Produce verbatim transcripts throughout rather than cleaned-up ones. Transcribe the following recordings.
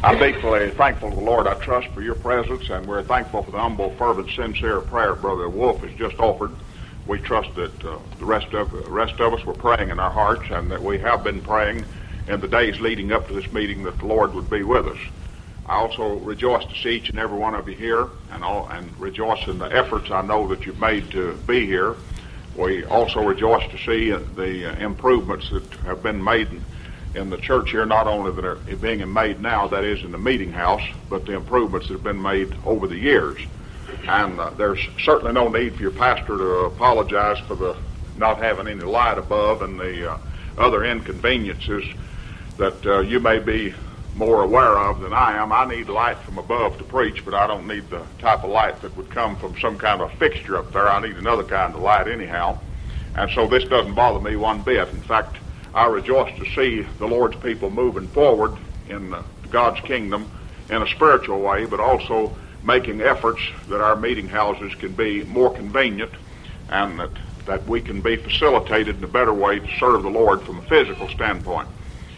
I'm deeply thankful to the Lord, I trust, for your presence, and we're thankful for the humble, fervent, sincere prayer Brother Wolf has just offered. We trust that uh, the rest of the rest of us were praying in our hearts, and that we have been praying in the days leading up to this meeting that the Lord would be with us. I also rejoice to see each and every one of you here, and all, and rejoice in the efforts I know that you've made to be here. We also rejoice to see the uh, improvements that have been made in the church here, not only that are being made now, that is in the meeting house, but the improvements that have been made over the years. And uh, there's certainly no need for your pastor to apologize for the not having any light above and the uh, other inconveniences that uh, you may be more aware of than I am. I need light from above to preach, but I don't need the type of light that would come from some kind of fixture up there. I need another kind of light anyhow. And so this doesn't bother me one bit. In fact, I rejoice to see the Lord's people moving forward in uh, God's kingdom in a spiritual way, but also making efforts that our meeting houses can be more convenient and that, that we can be facilitated in a better way to serve the Lord from a physical standpoint.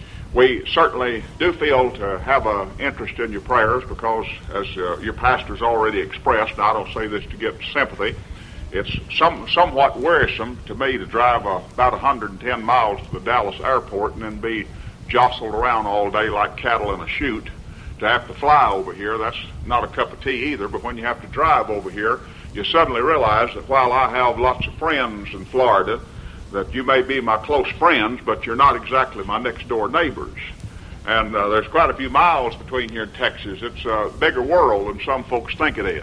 We certainly do feel to have an interest in your prayers because, as uh, your pastor's already expressed, and I don't say this to get sympathy, it's some, somewhat wearisome to me to drive uh, about one hundred ten miles to the Dallas airport and then be jostled around all day like cattle in a chute. To have to fly over here, that's not a cup of tea either, but when you have to drive over here, you suddenly realize that while I have lots of friends in Florida, that you may be my close friends, but you're not exactly my next-door neighbors. And uh, there's quite a few miles between here and Texas. It's a bigger world than some folks think it is.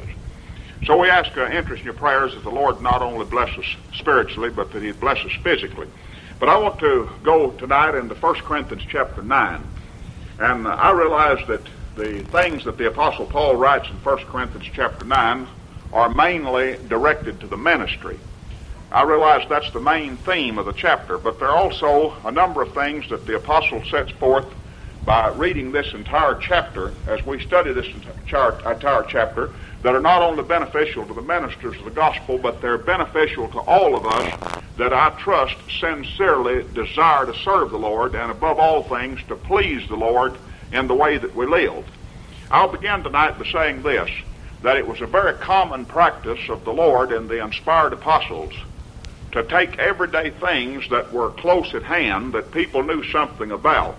So we ask uh, interest in your prayers that the Lord not only bless us spiritually, but that He'd bless us physically. But I want to go tonight into First Corinthians chapter nine. And uh, I realize that the things that the Apostle Paul writes in First Corinthians chapter nine are mainly directed to the ministry. I realize that's the main theme of the chapter, but there are also a number of things that the Apostle sets forth by reading this entire chapter, as we study this entire, entire chapter, that are not only beneficial to the ministers of the gospel, but they're beneficial to all of us that I trust sincerely desire to serve the Lord, and above all things to please the Lord in the way that we live. I'll begin tonight by saying this, that it was a very common practice of the Lord and the inspired apostles to take everyday things that were close at hand that people knew something about.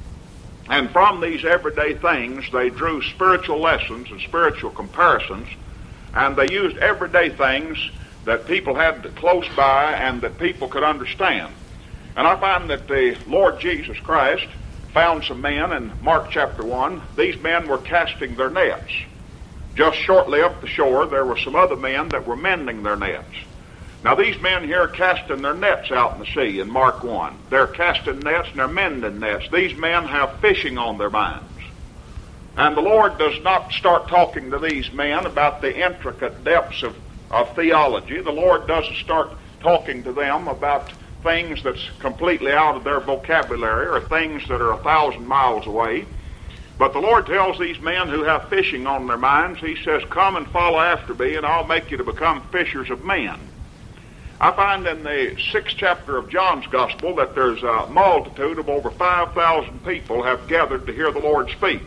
And from these everyday things, they drew spiritual lessons and spiritual comparisons, and they used everyday things that people had close by and that people could understand. And I find that the Lord Jesus Christ found some men in Mark chapter one. These men were casting their nets. Just shortly up the shore, there were some other men that were mending their nets. Now, these men here are casting their nets out in the sea in Mark one. They're casting nets and they're mending nets. These men have fishing on their minds. And the Lord does not start talking to these men about the intricate depths of, of theology. The Lord doesn't start talking to them about things that's completely out of their vocabulary or things that are a thousand miles away. But the Lord tells these men who have fishing on their minds, He says, "Come and follow after me, and I'll make you to become fishers of men." I find in the sixth chapter of John's Gospel that there's a multitude of over five thousand people have gathered to hear the Lord speak.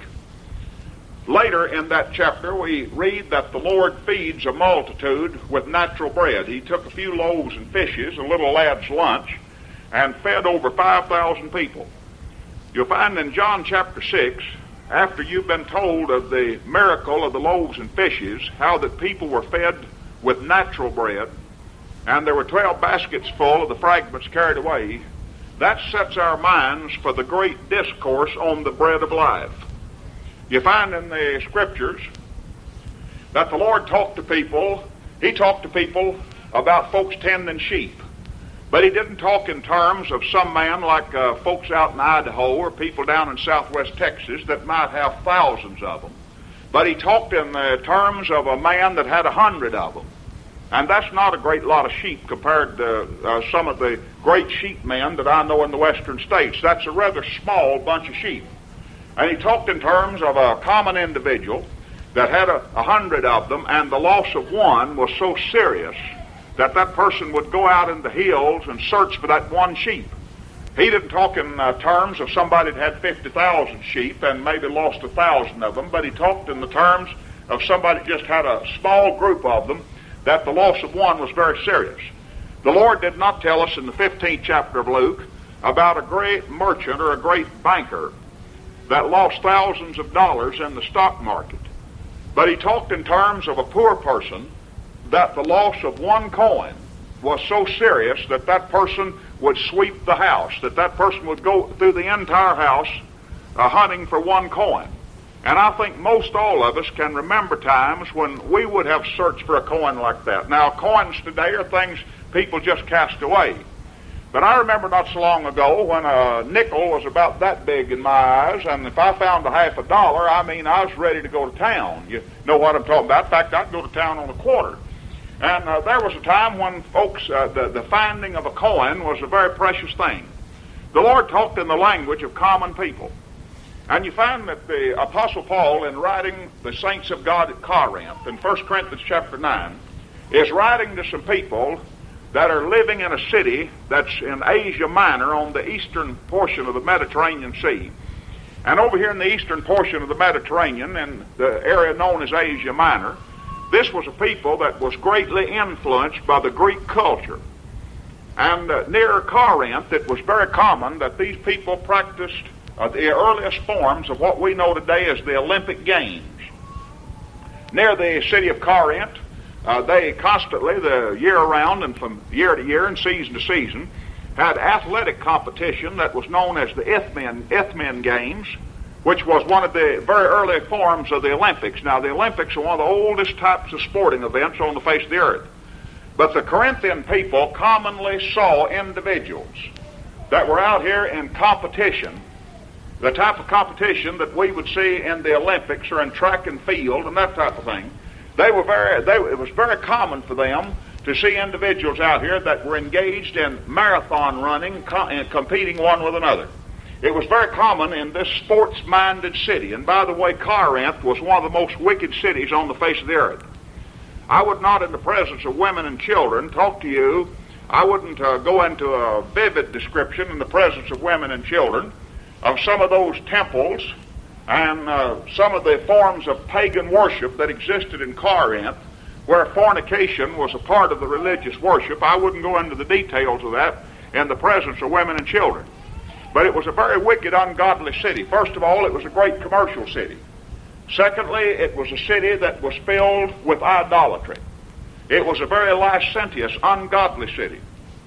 Later in that chapter, we read that the Lord feeds a multitude with natural bread. He took a few loaves and fishes, a little lad's lunch, and fed over five thousand people. You'll find in John chapter six, after you've been told of the miracle of the loaves and fishes, how that people were fed with natural bread, and there were twelve baskets full of the fragments carried away, that sets our minds for the great discourse on the bread of life. You find in the Scriptures that the Lord talked to people, He talked to people about folks tending sheep. But He didn't talk in terms of some man like uh, folks out in Idaho or people down in southwest Texas that might have thousands of them. But He talked in the terms of a man that had a hundred of them. And that's not a great lot of sheep compared to uh, some of the great sheep men that I know in the western states. That's a rather small bunch of sheep. And He talked in terms of a common individual that had a, a hundred of them, and the loss of one was so serious that that person would go out in the hills and search for that one sheep. He didn't talk in uh, terms of somebody that had fifty thousand sheep and maybe lost a thousand of them, but he talked in the terms of somebody that just had a small group of them, that the loss of one was very serious. The Lord did not tell us in the fifteenth chapter of Luke about a great merchant or a great banker that lost thousands of dollars in the stock market. But he talked in terms of a poor person that the loss of one coin was so serious that that person would sweep the house, that that person would go through the entire house uh, hunting for one coin. And I think most all of us can remember times when we would have searched for a coin like that. Now, coins today are things people just cast away. But I remember not so long ago when a nickel was about that big in my eyes, and if I found a half a dollar, I mean, I was ready to go to town. You know what I'm talking about. In fact, I'd go to town on a quarter. And uh, there was a time when folks, uh, the, the finding of a coin was a very precious thing. The Lord talked in the language of common people. And you find that the Apostle Paul, in writing the saints of God at Corinth, in First Corinthians chapter nine, is writing to some people that are living in a city that's in Asia Minor on the eastern portion of the Mediterranean Sea. And over here in the eastern portion of the Mediterranean, in the area known as Asia Minor, this was a people that was greatly influenced by the Greek culture. And uh, near Corinth, it was very common that these people practiced uh, the earliest forms of what we know today as the Olympic Games. Near the city of Corinth, uh, they constantly, the year around and from year to year and season to season, had athletic competition that was known as the Isthmian, Isthmian Games, which was one of the very early forms of the Olympics. Now, the Olympics are one of the oldest types of sporting events on the face of the earth. But the Corinthian people commonly saw individuals that were out here in competition, the type of competition that we would see in the Olympics or in track and field and that type of thing. They were very, they, it was very common for them to see individuals out here that were engaged in marathon running and competing one with another. It was very common in this sports-minded city. And by the way, Corinth was one of the most wicked cities on the face of the earth. I would not, in the presence of women and children, talk to you. I wouldn't uh, go into a vivid description in the presence of women and children of some of those temples and uh, some of the forms of pagan worship that existed in Corinth, where fornication was a part of the religious worship. I wouldn't go into the details of that in the presence of women and children. But it was a very wicked, ungodly city. First of all, it was a great commercial city. Secondly, it was a city that was filled with idolatry. It was a very licentious, ungodly city.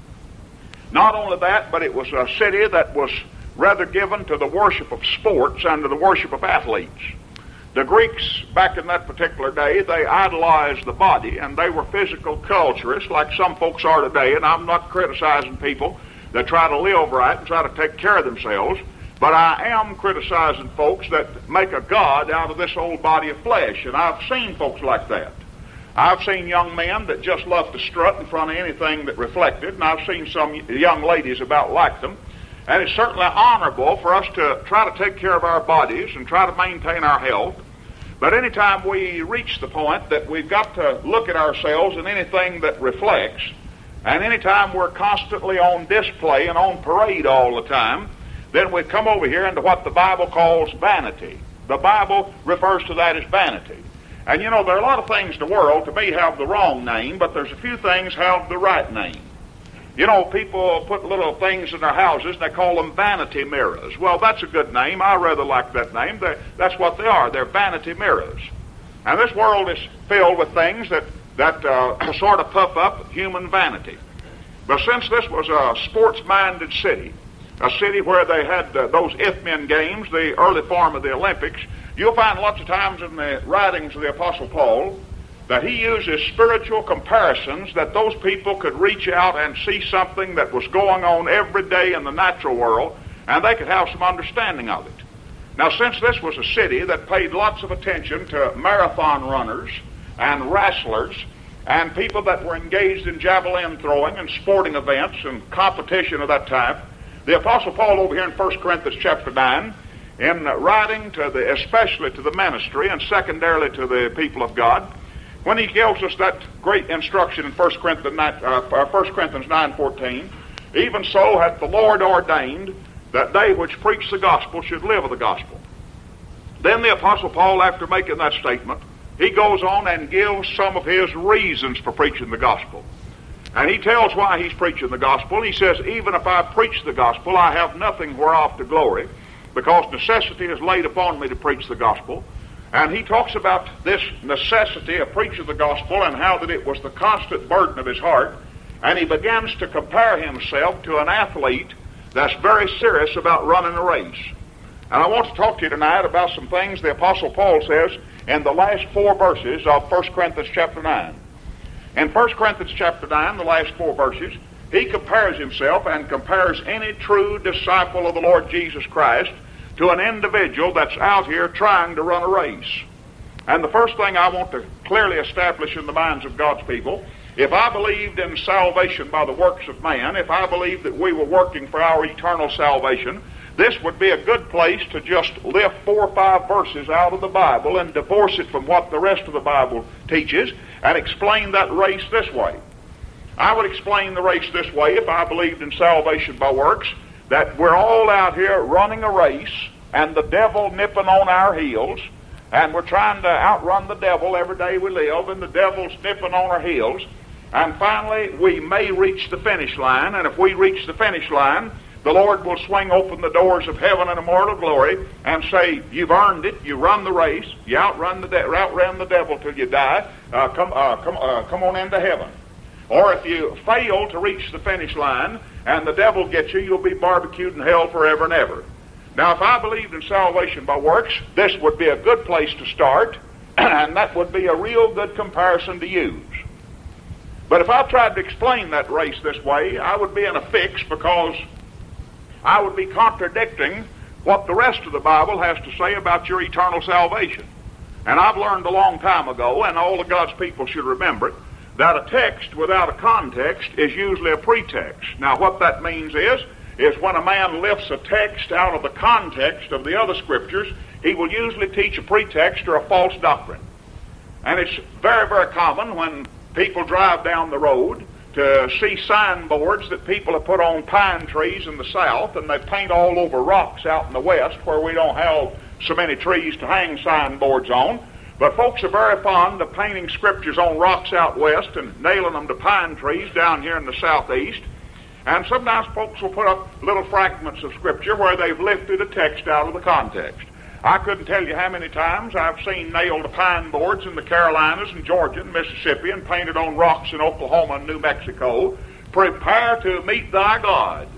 Not only that, but it was a city that was rather given to the worship of sports and to the worship of athletes. The Greeks, back in that particular day, they idolized the body, and they were physical culturists like some folks are today, and I'm not criticizing people that try to live right and try to take care of themselves, but I am criticizing folks that make a god out of this old body of flesh, and I've seen folks like that. I've seen young men that just love to strut in front of anything that reflected, and I've seen some young ladies about like them, and it's certainly honorable for us to try to take care of our bodies and try to maintain our health, but anytime we reach the point that we've got to look at ourselves in anything that reflects, and anytime we're constantly on display and on parade all the time, then we come over here into what the Bible calls vanity. The Bible refers to that as vanity. And you know, there are a lot of things in the world, to me, have the wrong name, but there's a few things have the right name. You know, people put little things in their houses, and they call them vanity mirrors. Well, that's a good name. I rather like that name. They're, that's what they are. They're vanity mirrors. And this world is filled with things that that uh, sort of puff up human vanity. But since this was a sports-minded city, a city where they had uh, those Isthmian Games, the early form of the Olympics, you'll find lots of times in the writings of the Apostle Paul that he uses spiritual comparisons that those people could reach out and see something that was going on every day in the natural world, and they could have some understanding of it. Now, since this was a city that paid lots of attention to marathon runners and wrestlers and people that were engaged in javelin throwing and sporting events and competition of that type, the Apostle Paul over here in First Corinthians chapter nine, in writing to the, especially to the ministry and secondarily to the people of God, when he gives us that great instruction in First Corinthians nine fourteen, Even so hath the Lord ordained that they which preach the gospel should live of the gospel. Then the Apostle Paul, after making that statement, he goes on and gives some of his reasons for preaching the gospel. And he tells why he's preaching the gospel. He says, even if I preach the gospel, I have nothing whereof to glory, because necessity is laid upon me to preach the gospel. And he talks about this necessity of preaching the gospel and how that it was the constant burden of his heart. And he begins to compare himself to an athlete that's very serious about running a race. And I want to talk to you tonight about some things the Apostle Paul says in the last four verses of First Corinthians chapter nine. In First Corinthians chapter nine, the last four verses, he compares himself and compares any true disciple of the Lord Jesus Christ to an individual that's out here trying to run a race. And the first thing I want to clearly establish in the minds of God's people, if I believed in salvation by the works of man, if I believed that we were working for our eternal salvation, this would be a good place to just lift four or five verses out of the Bible and divorce it from what the rest of the Bible teaches and explain that race this way. I would explain the race this way if I believed in salvation by works, that we're all out here running a race and the devil nipping on our heels, and we're trying to outrun the devil every day we live, and the devil's nipping on our heels, and finally we may reach the finish line, and if we reach the finish line, the Lord will swing open the doors of heaven and immortal glory and say, you've earned it, you run the race, you outrun the, de- outran the devil till you die, uh, come, uh, come, uh, come on into heaven. Or if you fail to reach the finish line and the devil gets you, you'll be barbecued in hell forever and ever. Now, if I believed in salvation by works, this would be a good place to start, and that would be a real good comparison to use. But if I tried to explain that race this way, I would be in a fix, because I would be contradicting what the rest of the Bible has to say about your eternal salvation. And I've learned a long time ago, and all of God's people should remember it, that a text without a context is usually a pretext. Now, what that means is, is when a man lifts a text out of the context of the other scriptures, he will usually teach a pretext or a false doctrine. And it's very, very common when people drive down the road to see signboards that people have put on pine trees in the south, and they paint all over rocks out in the west where we don't have so many trees to hang signboards on. But folks are very fond of painting scriptures on rocks out west and nailing them to pine trees down here in the southeast. And sometimes folks will put up little fragments of scripture where they've lifted a text out of the context. I couldn't tell you how many times I've seen nailed to pine boards in the Carolinas and Georgia and Mississippi and painted on rocks in Oklahoma and New Mexico, prepare to meet thy God.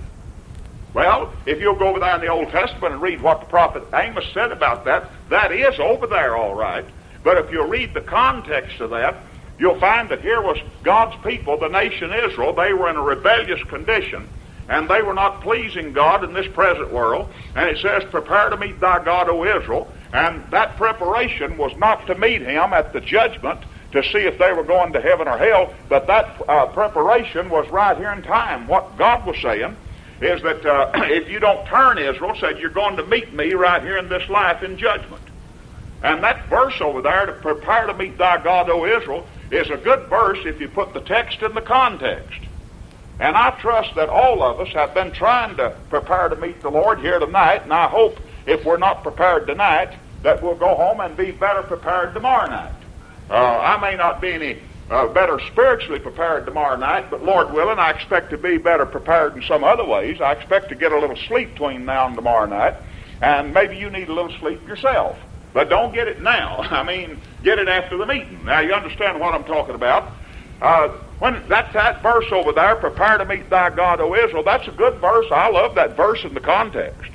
Well, if you'll go over there in the Old Testament and read what the prophet Amos said about that, that is over there all right. But if you read the context of that, you'll find that here was God's people, the nation Israel. They were in a rebellious condition, and they were not pleasing God in this present world. And it says, prepare to meet thy God, O Israel. And that preparation was not to meet him at the judgment to see if they were going to heaven or hell, but that uh, preparation was right here in time. What God was saying is that uh, if you don't turn, Israel, said, you're going to meet me right here in this life in judgment. And that verse over there, to prepare to meet thy God, O Israel, is a good verse if you put the text in the context. And I trust that all of us have been trying to prepare to meet the Lord here tonight, and I hope if we're not prepared tonight, that we'll go home and be better prepared tomorrow night. Uh, I may not be any uh, better spiritually prepared tomorrow night, but Lord willing, I expect to be better prepared in some other ways. I expect to get a little sleep between now and tomorrow night, and maybe you need a little sleep yourself. But don't get it now. I mean, get it after the meeting. Now, you understand what I'm talking about. Uh, when that, that verse over there, prepare to meet thy God, O Israel, that's a good verse. I love that verse in the context.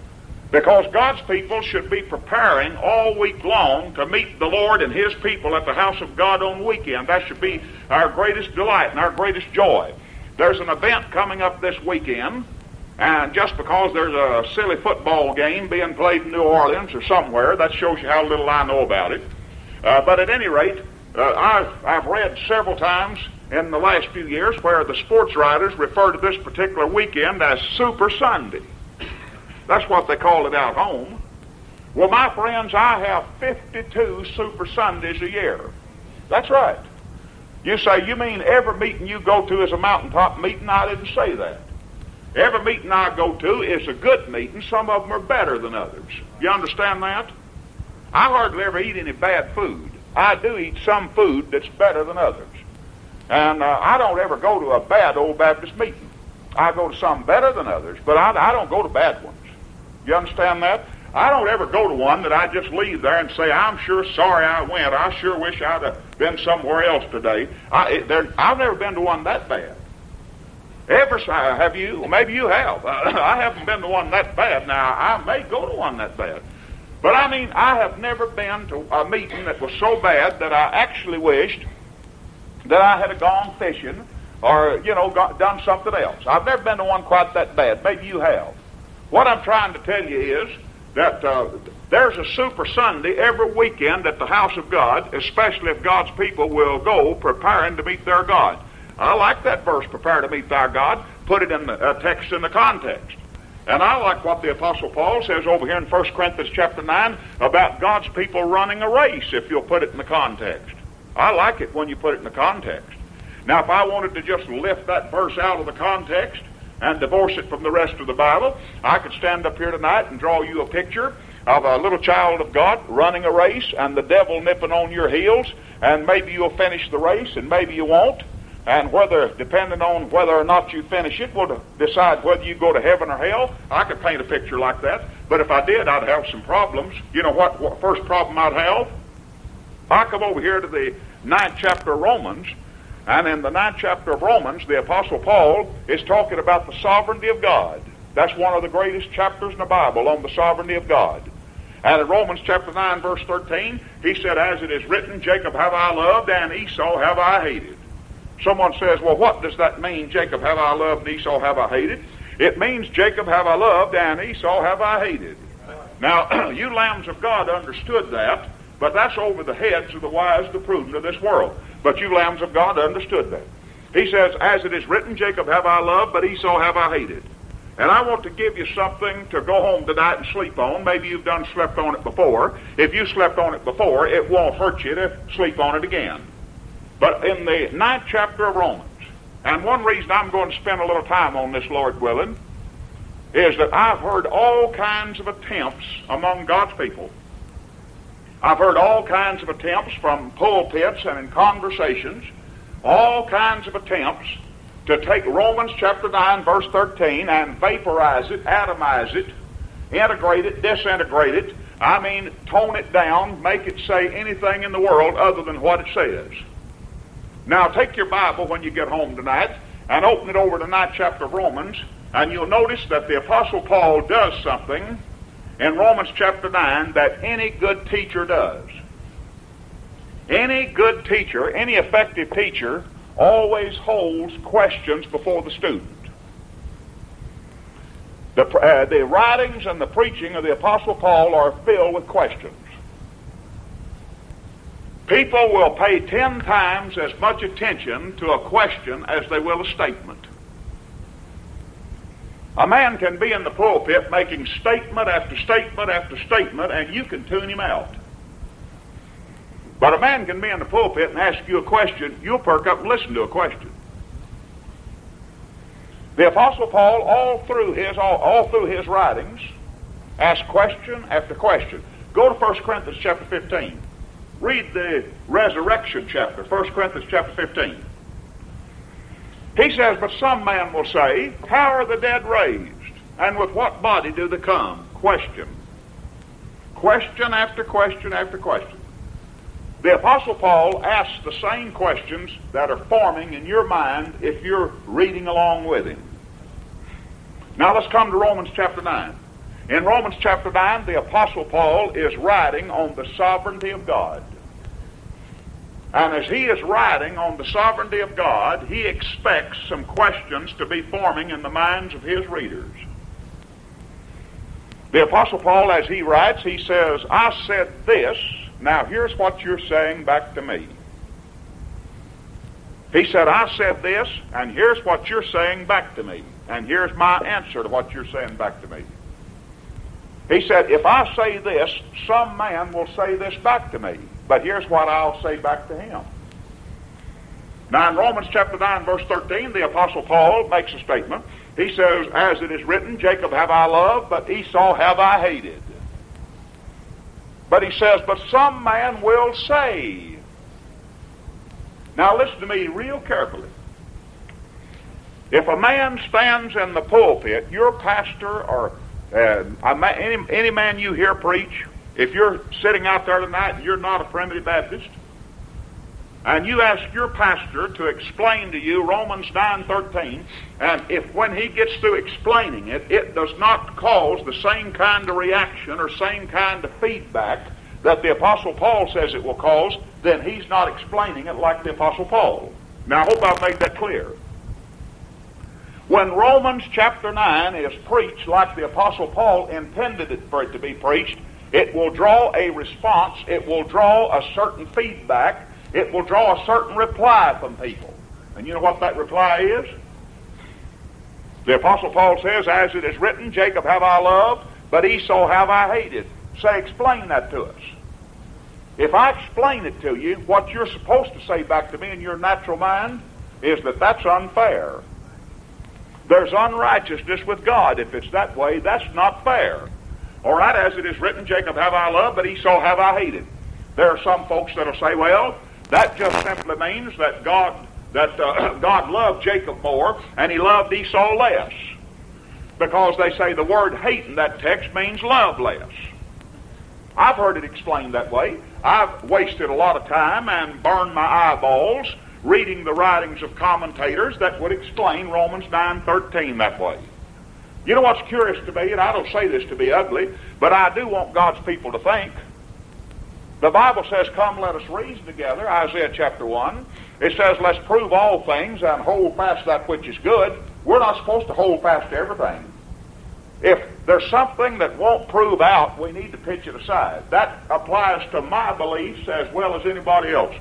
Because God's people should be preparing all week long to meet the Lord and his people at the house of God on the weekend. That should be our greatest delight and our greatest joy. There's an event coming up this weekend. And just because there's a silly football game being played in New Orleans or somewhere, that shows you how little I know about it. Uh, but at any rate, uh, I've, I've read several times in the last few years where the sports writers refer to this particular weekend as Super Sunday. That's what they call it out home. Well, my friends, I have fifty-two Super Sundays a year. That's right. You say, you mean every meeting you go to is a mountaintop meeting? I didn't say that. Every meeting I go to is a good meeting. Some of them are better than others. You understand that? I hardly ever eat any bad food. I do eat some food that's better than others. And uh, I don't ever go to a bad old Baptist meeting. I go to some better than others, but I, I don't go to bad ones. You understand that? I don't ever go to one that I just leave there and say, I'm sure sorry I went. I sure wish I'd have been somewhere else today. I, it, there, I've never been to one that bad. Ever, have you? Well, maybe you have. I haven't been to one that bad. Now, I may go to one that bad. But I mean, I have never been to a meeting that was so bad that I actually wished that I had gone fishing or, you know, got, done something else. I've never been to one quite that bad. Maybe you have. What I'm trying to tell you is that uh, there's a Super Sunday every weekend at the house of God, especially if God's people will go preparing to meet their God. I like that verse, prepare to meet thy God. Put it in the uh, text in the context. And I like what the Apostle Paul says over here in First Corinthians chapter nine about God's people running a race, if you'll put it in the context. I like it when you put it in the context. Now, if I wanted to just lift that verse out of the context and divorce it from the rest of the Bible, I could stand up here tonight and draw you a picture of a little child of God running a race and the devil nipping on your heels, and maybe you'll finish the race and maybe you won't. And whether, depending on whether or not you finish it, will decide whether you go to heaven or hell. I could paint a picture like that. But if I did, I'd have some problems. You know what, what first problem I'd have? I come over here to the ninth chapter of Romans, and in the ninth chapter of Romans, the Apostle Paul is talking about the sovereignty of God. That's one of the greatest chapters in the Bible, on the sovereignty of God. And in Romans chapter nine, verse thirteen, he said, as it is written, Jacob have I loved, and Esau have I hated. Someone says, well, what does that mean, Jacob have I loved, and Esau have I hated? It means Jacob have I loved, and Esau have I hated. Now, you lambs of God understood that, but that's over the heads of the wise, the prudent of this world. But you lambs of God understood that. He says, as it is written, Jacob have I loved, but Esau have I hated. And I want to give you something to go home tonight and sleep on. Maybe you've done slept on it before. If you slept on it before, it won't hurt you to sleep on it again. But in the ninth chapter of Romans, and one reason I'm going to spend a little time on this, Lord willing, is that I've heard all kinds of attempts among God's people. I've heard all kinds of attempts from pulpits and in conversations, all kinds of attempts to take Romans chapter nine, verse thirteen, and vaporize it, atomize it, integrate it, disintegrate it. I mean, tone it down, make it say anything in the world other than what it says. Now, take your Bible when you get home tonight and open it over to the ninth chapter of Romans, and you'll notice that the Apostle Paul does something in Romans chapter nine that any good teacher does. Any good teacher, any effective teacher, always holds questions before the student. The, uh, the writings and the preaching of the Apostle Paul are filled with questions. People will pay ten times as much attention to a question as they will a statement. A man can be in the pulpit making statement after statement after statement, and you can tune him out. But a man can be in the pulpit and ask you a question, you'll perk up and listen to a question. The Apostle Paul, all through his all, all through his writings, asks question after question. Go to First Corinthians chapter fifteen. Read the resurrection chapter, First Corinthians chapter fifteen. He says, but some man will say, how are the dead raised? And with what body do they come? Question. Question after question after question. The Apostle Paul asks the same questions that are forming in your mind if you're reading along with him. Now let's come to Romans chapter nine. In Romans chapter nine, the Apostle Paul is writing on the sovereignty of God. And as he is writing on the sovereignty of God, he expects some questions to be forming in the minds of his readers. The Apostle Paul, as he writes, he says, I said this, now here's what you're saying back to me. He said, I said this, and here's what you're saying back to me. And here's my answer to what you're saying back to me. He said, if I say this, some man will say this back to me. But here's what I'll say back to him. Now in Romans chapter nine, verse thirteen, the Apostle Paul makes a statement. He says, as it is written, Jacob have I loved, but Esau have I hated. But he says, but some man will say. Now listen to me real carefully. If a man stands in the pulpit, your pastor or uh, any, any man you hear preach, if you're sitting out there tonight and you're not a Primitive Baptist, and you ask your pastor to explain to you Romans nine thirteen, and if when he gets through explaining it, it does not cause the same kind of reaction or same kind of feedback that the Apostle Paul says it will cause, then he's not explaining it like the Apostle Paul. Now I hope I've made that clear. When Romans chapter nine is preached like the Apostle Paul intended it for it to be preached, it will draw a response, it will draw a certain feedback, it will draw a certain reply from people. And you know what that reply is? The Apostle Paul says, as it is written, Jacob have I loved, but Esau have I hated. Say, explain that to us. If I explain it to you, what you're supposed to say back to me in your natural mind is that that's unfair. There's unrighteousness with God. If it's that way, that's not fair. All right, as it is written, Jacob have I loved, but Esau have I hated. There are some folks that'll say, well, that just simply means that God that uh, God loved Jacob more and he loved Esau less. Because they say the word hate in that text means love less. I've heard it explained that way. I've wasted a lot of time and burned my eyeballs reading the writings of commentators that would explain Romans nine thirteen that way. You know what's curious to me, and I don't say this to be ugly, but I do want God's people to think. The Bible says, come let us reason together, Isaiah chapter one. It says, let's prove all things and hold fast that which is good. We're not supposed to hold fast to everything. If there's something that won't prove out, we need to pitch it aside. That applies to my beliefs as well as anybody else's.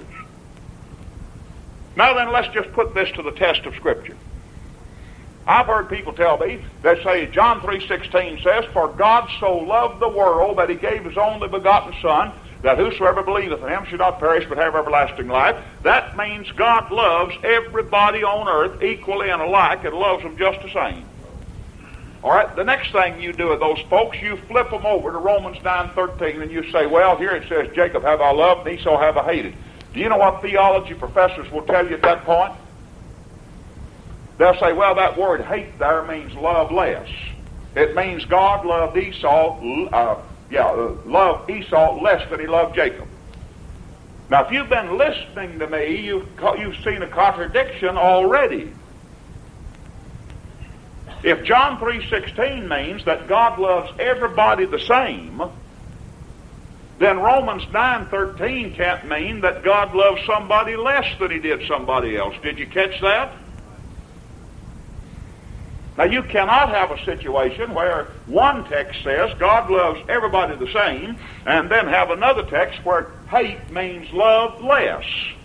Now then, let's just put this to the test of Scripture. I've heard people tell me, they say John three sixteen says, for God so loved the world that he gave his only begotten Son, that whosoever believeth in him should not perish but have everlasting life. That means God loves everybody on earth equally and alike and loves them just the same. All right, the next thing you do with those folks, you flip them over to Romans nine thirteen and you say, well, here it says, Jacob have I loved, and Esau have I hated. Do you know what theology professors will tell you at that point? They'll say, well, that word hate there means love less. It means God loved Esau, uh, yeah, uh, loved Esau less than he loved Jacob. Now, if you've been listening to me, you've, you've seen a contradiction already. If John three sixteen means that God loves everybody the same, then Romans nine thirteen can't mean that God loves somebody less than he did somebody else. Did you catch that? Now, you cannot have a situation where one text says God loves everybody the same, and then have another text where hate means love less.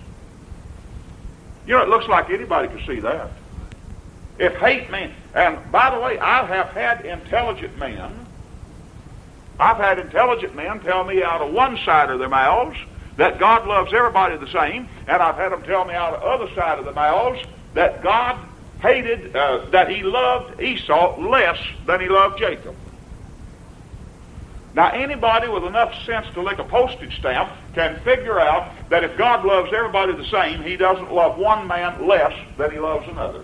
You know, it looks like anybody can see that. If hate means, and by the way, I have had intelligent men, I've had intelligent men tell me out of one side of their mouths that God loves everybody the same, and I've had them tell me out of the other side of their mouths that God hated, uh, that he loved Esau less than he loved Jacob. Now, anybody with enough sense to lick a postage stamp can figure out that if God loves everybody the same, he doesn't love one man less than he loves another.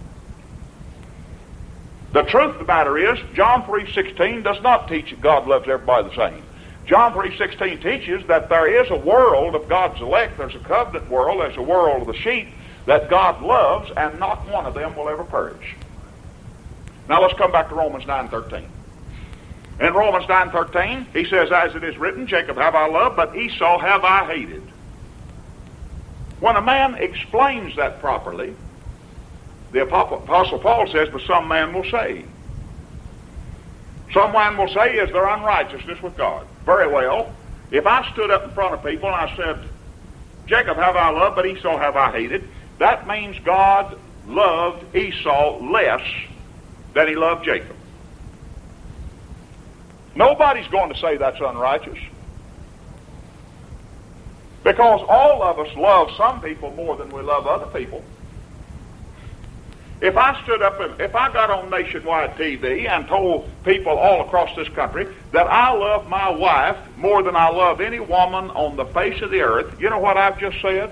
The truth of the matter is, John three sixteen does not teach that God loves everybody the same. John three sixteen teaches that there is a world of God's elect, there's a covenant world, there's a world of the sheep that God loves, and not one of them will ever perish. Now let's come back to Romans nine thirteen. In Romans nine thirteen, he says, as it is written, Jacob have I loved, but Esau have I hated. When a man explains that properly, the Apostle Paul says, but some man will say. Some man will say, is there unrighteousness with God? Very well. If I stood up in front of people and I said, Jacob have I loved, but Esau have I hated, that means God loved Esau less than he loved Jacob. Nobody's going to say that's unrighteous. Because all of us love some people more than we love other people. If I stood up and if I got on nationwide T V and told people all across this country that I love my wife more than I love any woman on the face of the earth, you know what I've just said?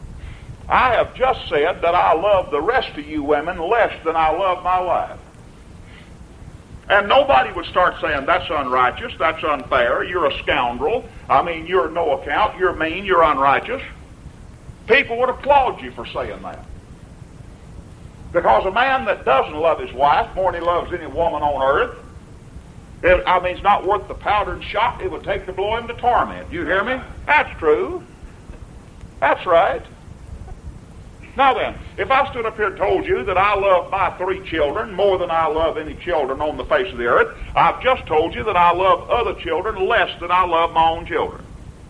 I have just said that I love the rest of you women less than I love my wife. And nobody would start saying, that's unrighteous, that's unfair, you're a scoundrel, I mean, you're no account, you're mean, you're unrighteous. People would applaud you for saying that. Because a man that doesn't love his wife more than he loves any woman on earth, it, I mean, it's not worth the powder and shot it would take to blow him to torment. You hear me? That's true. That's right. Now then, if I stood up here and told you that I love my three children more than I love any children on the face of the earth, I've just told you that I love other children less than I love my own children.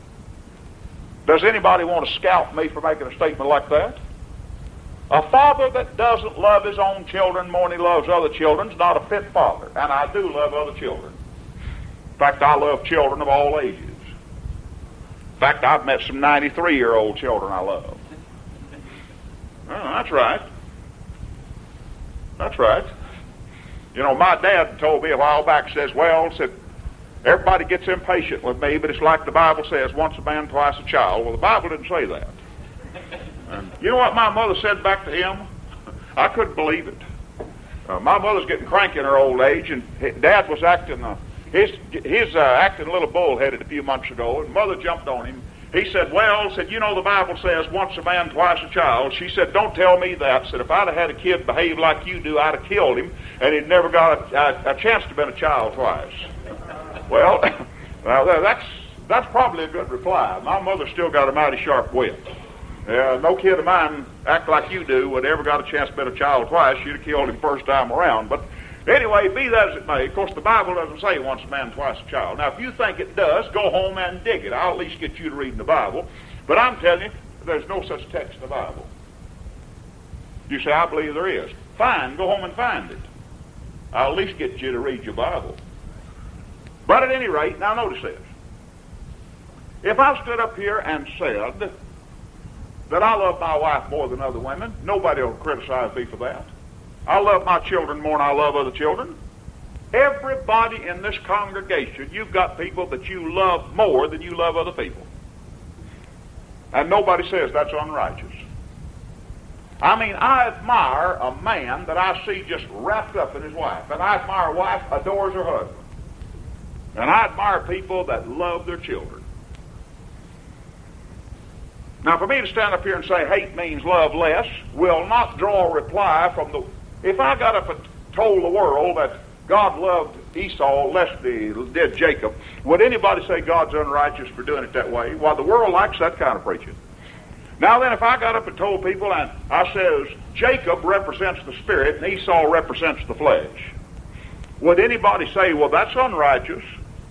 Does anybody want to scalp me for making a statement like that? A father that doesn't love his own children more than he loves other children is not a fit father. And I do love other children. In fact, I love children of all ages. In fact, I've met some ninety-three-year-old children I love. Oh, that's right. That's right. You know, my dad told me a while back, says, well, said, everybody gets impatient with me, but it's like the Bible says, once a man, twice a child. Well, the Bible didn't say that. And you know what my mother said back to him? I couldn't believe it. Uh, my mother's getting cranky in her old age, and Dad was acting, uh, his, his uh, acting a little bullheaded a few months ago, and Mother jumped on him. He said, well, said, you know the Bible says once a man, twice a child. She said, don't tell me that. Said, if I'd have had a kid behave like you do, I'd have killed him, and he'd never got a, a, a chance to have been a child twice. Well, well, that's, that's probably a good reply. My mother still got a mighty sharp wit. Uh, no kid of mine act like you do would ever got a chance to be a child twice. You'd have killed him first time around. But anyway, be that as it may, of course the Bible doesn't say once a man, twice a child. Now, if you think it does, go home and dig it. I'll at least get you to read the Bible. But I'm telling you, there's no such text in the Bible. You say, I believe there is. Fine, go home and find it. I'll at least get you to read your Bible. But at any rate, now notice this. If I stood up here and said that I love my wife more than other women, nobody will criticize me for that. I love my children more than I love other children. Everybody in this congregation, you've got people that you love more than you love other people. And nobody says that's unrighteous. I mean, I admire a man that I see just wrapped up in his wife. And I admire a wife adores her husband. And I admire people that love their children. Now, for me to stand up here and say hate means love less will not draw a reply from the... If I got up and told the world that God loved Esau less than he did Jacob, would anybody say God's unrighteous for doing it that way? Well, the world likes that kind of preaching. Now then, if I got up and told people, and I says Jacob represents the spirit and Esau represents the flesh, would anybody say, well, that's unrighteous?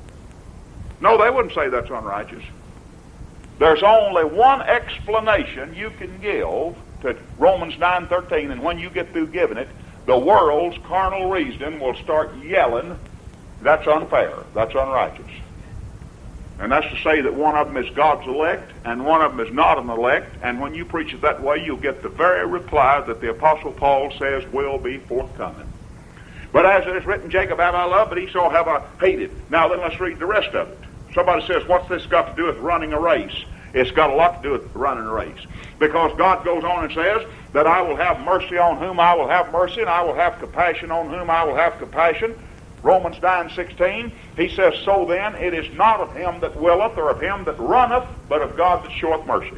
No, they wouldn't say that's unrighteous. There's only one explanation you can give to Romans nine thirteen, and when you get through giving it, the world's carnal reasoning will start yelling, that's unfair, that's unrighteous. And that's to say that one of them is God's elect, and one of them is not an elect, and when you preach it that way, you'll get the very reply that the Apostle Paul says will be forthcoming. But as it is written, Jacob have I loved, but Esau have I hated. Now then, let's read the rest of it. Somebody says, what's this got to do with running a race? It's got a lot to do with running a race. Because God goes on and says that I will have mercy on whom I will have mercy, and I will have compassion on whom I will have compassion. Romans nine sixteen, he says, so then it is not of him that willeth or of him that runneth, but of God that showeth mercy.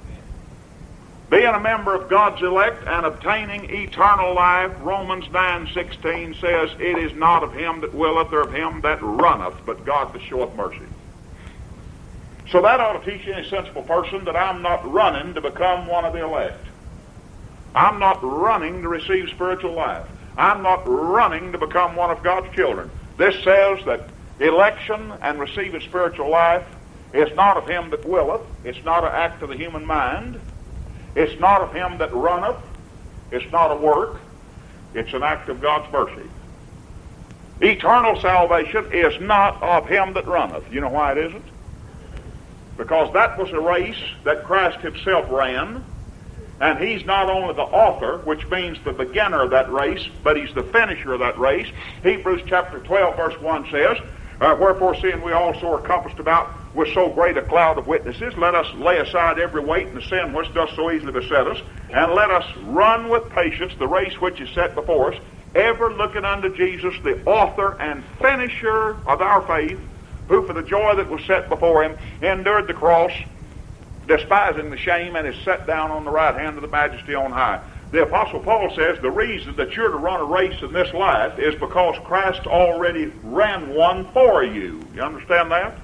Being a member of God's elect and obtaining eternal life, Romans nine sixteen says, it is not of him that willeth or of him that runneth, but God that showeth mercy. So that ought to teach any sensible person that I'm not running to become one of the elect. I'm not running to receive spiritual life. I'm not running to become one of God's children. This says that election and receiving spiritual life is not of him that willeth. It's not an act of the human mind. It's not of him that runneth. It's not a work. It's an act of God's mercy. Eternal salvation is not of him that runneth. You know why it isn't? Because that was a race that Christ himself ran, And he's not only the author, which means the beginner of that race, but he's the finisher of that race. Hebrews chapter twelve verse one says, uh, Wherefore seeing we also are compassed about with so great a cloud of witnesses, let us lay aside every weight and the sin which doth so easily beset us, and let us run with patience the race which is set before us, ever looking unto Jesus, the author and finisher of our faith, who for the joy that was set before him endured the cross, despising the shame, and is set down on the right hand of the majesty on high. The Apostle Paul says the reason that you're to run a race in this life is because Christ already ran one for you. You understand that?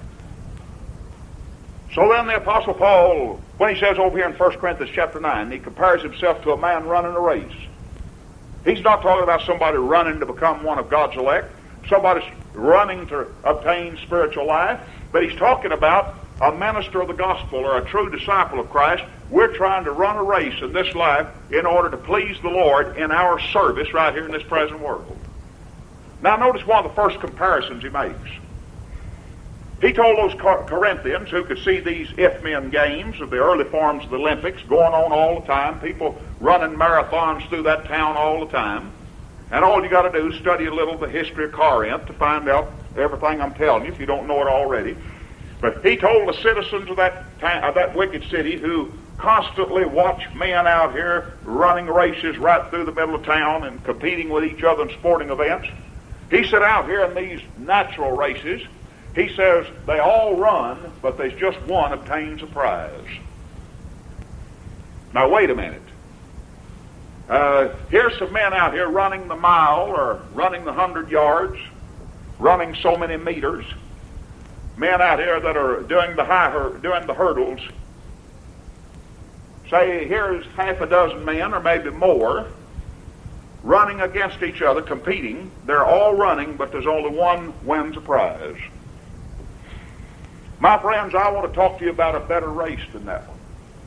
So then the Apostle Paul, when he says over here in First Corinthians chapter nine, he compares himself to a man running a race. He's not talking about somebody running to become one of God's elect, somebody running to obtain spiritual life, but he's talking about a minister of the gospel or a true disciple of Christ. We're trying to run a race in this life in order to please the Lord in our service right here in this present world. Now notice one of the first comparisons he makes. He told those Corinthians who could see these Isthmian games of the early forms of the Olympics going on all the time, people running marathons through that town all the time, and all you got to do is study a little of the history of Corinth to find out everything I'm telling you if you don't know it already. But he told the citizens of that town, of that wicked city, who constantly watch men out here running races right through the middle of town and competing with each other in sporting events. He said out here in these natural races, he says they all run, but there's just one obtains a prize. Now wait a minute. Uh, here's some men out here running the mile or running the hundred yards, running so many meters. Men out here that are doing the high hur- doing the hurdles. Say here's half a dozen men or maybe more running against each other, competing. They're all running, but there's only one wins a prize. My friends, I want to talk to you about a better race than that one.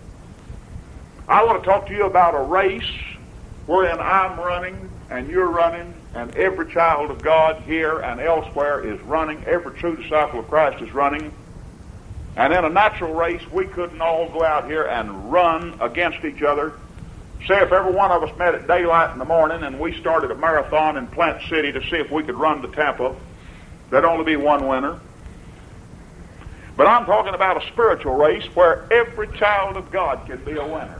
I want to talk to you about a race wherein I'm running and you're running and every child of God here and elsewhere is running. Every true disciple of Christ is running. And in a natural race, we couldn't all go out here and run against each other. Say if every one of us met at daylight in the morning and we started a marathon in Plant City to see if we could run to Tampa, there'd only be one winner. But I'm talking about a spiritual race where every child of God can be a winner.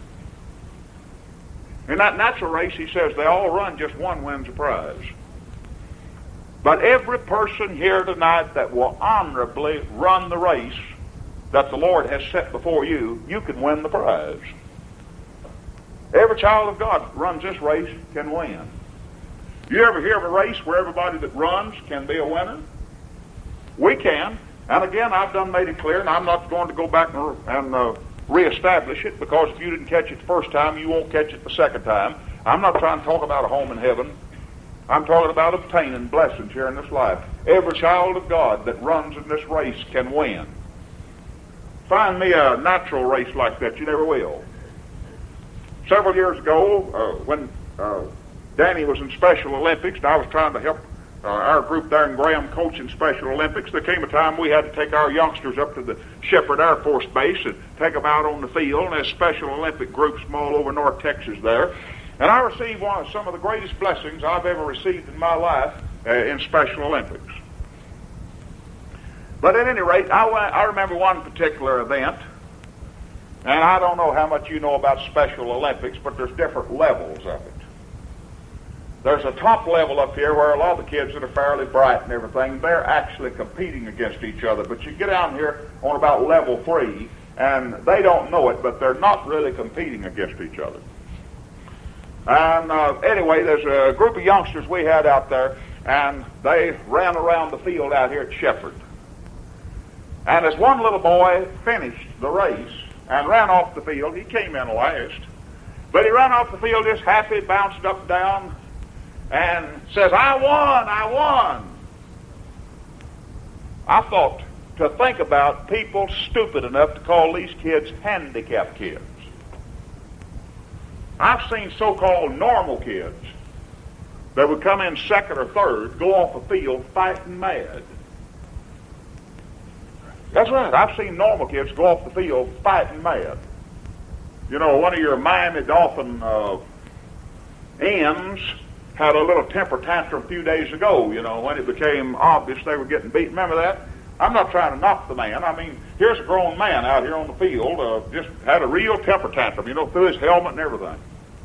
In that natural race, he says they all run, just one wins a prize. But every person here tonight that will honorably run the race that the Lord has set before you, you can win the prize. Every child of God runs this race can win. You ever hear of a race where everybody that runs can be a winner? We can. And again, I've done made it clear, and I'm not going to go back and, and uh, reestablish it, because if you didn't catch it the first time, you won't catch it the second time. I'm not trying to talk about a home in heaven. I'm talking about obtaining blessings here in this life. Every child of God that runs in this race can win. Find me a natural race like that. You never will. Several years ago, uh, when uh, Danny was in Special Olympics, and I was trying to help uh, our group there in Graham coach in Special Olympics, there came a time we had to take our youngsters up to the Shepherd Air Force Base and take them out on the field, and there's Special Olympic groups from all over North Texas there. And I received one of some of the greatest blessings I've ever received in my life uh, in Special Olympics. But at any rate, I, went, I remember one particular event, and I don't know how much you know about Special Olympics, but there's different levels of it. There's a top level up here where a lot of the kids that are fairly bright and everything, they're actually competing against each other. But you get down here on about level three, and they don't know it, but they're not really competing against each other. And uh, anyway, there's a group of youngsters we had out there, and they ran around the field out here at Shepherd. And as one little boy finished the race and ran off the field, he came in last, but he ran off the field just happy, bounced up and down, and says, "I won, I won." I thought to think about people stupid enough to call these kids handicapped kids. I've seen so-called normal kids that would come in second or third, go off the field fighting mad. That's right. I've seen normal kids go off the field fighting mad. You know, one of your Miami Dolphin uh, ends had a little temper tantrum a few days ago, you know, when it became obvious they were getting beat. Remember that? I'm not trying to knock the man. I mean, here's a grown man out here on the field, uh, just had a real temper tantrum, you know, threw his helmet and everything.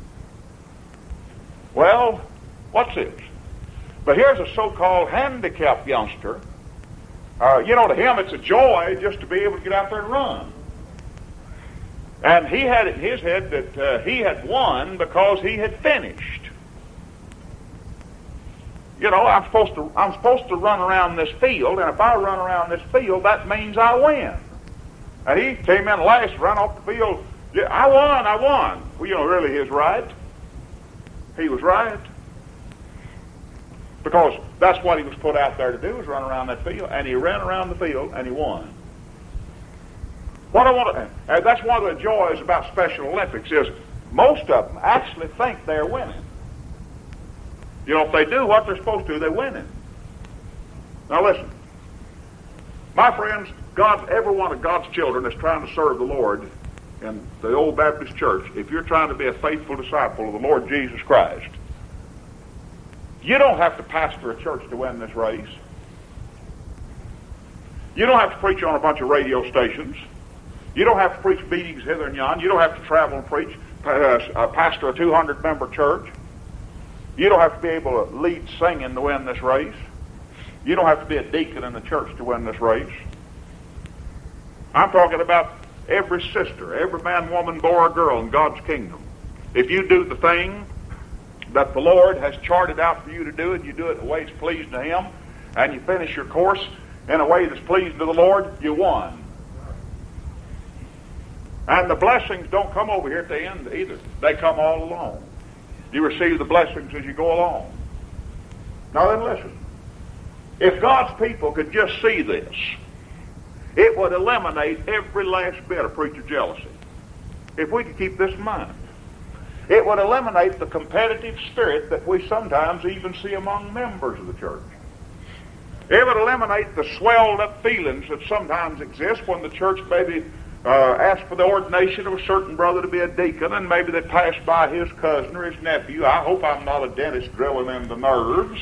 Well, what's this? But here's a so-called handicapped youngster. Uh, you know, to him it's a joy just to be able to get out there and run. And he had it in his head that uh, he had won because he had finished. You know, I'm supposed to I'm supposed to run around this field, and if I run around this field, that means I win. And he came in last, run off the field. Yeah, I won, I won. Well, you know, really, he was right. He was right. Because that's what he was put out there to do, was run around that field. And he ran around the field, and he won. What I want to, and that's one of the joys about Special Olympics is most of them actually think they're winning. You know, if they do what they're supposed to, they're winning. Now listen, my friends, God, every one of God's children is trying to serve the Lord in the old Baptist church. If you're trying to be a faithful disciple of the Lord Jesus Christ, you don't have to pastor a church to win this race. You don't have to preach on a bunch of radio stations. You don't have to preach meetings hither and yon. You don't have to travel and preach, uh, pastor a two hundred member church. You don't have to be able to lead singing to win this race. You don't have to be a deacon in the church to win this race. I'm talking about every sister, every man, woman, boy, or girl in God's kingdom. If you do the thing that the Lord has charted out for you to do, and you do it in a way that's pleasing to Him, and you finish your course in a way that's pleasing to the Lord, you won. And the blessings don't come over here at the end either. They come all along. You receive the blessings as you go along. Now then listen. If God's people could just see this, it would eliminate every last bit of preacher jealousy. If we could keep this in mind. It would eliminate the competitive spirit that we sometimes even see among members of the church. It would eliminate the swelled up feelings that sometimes exist when the church maybe uh, asks for the ordination of a certain brother to be a deacon, and maybe they pass by his cousin or his nephew. I hope I'm not a dentist drilling in the nerves.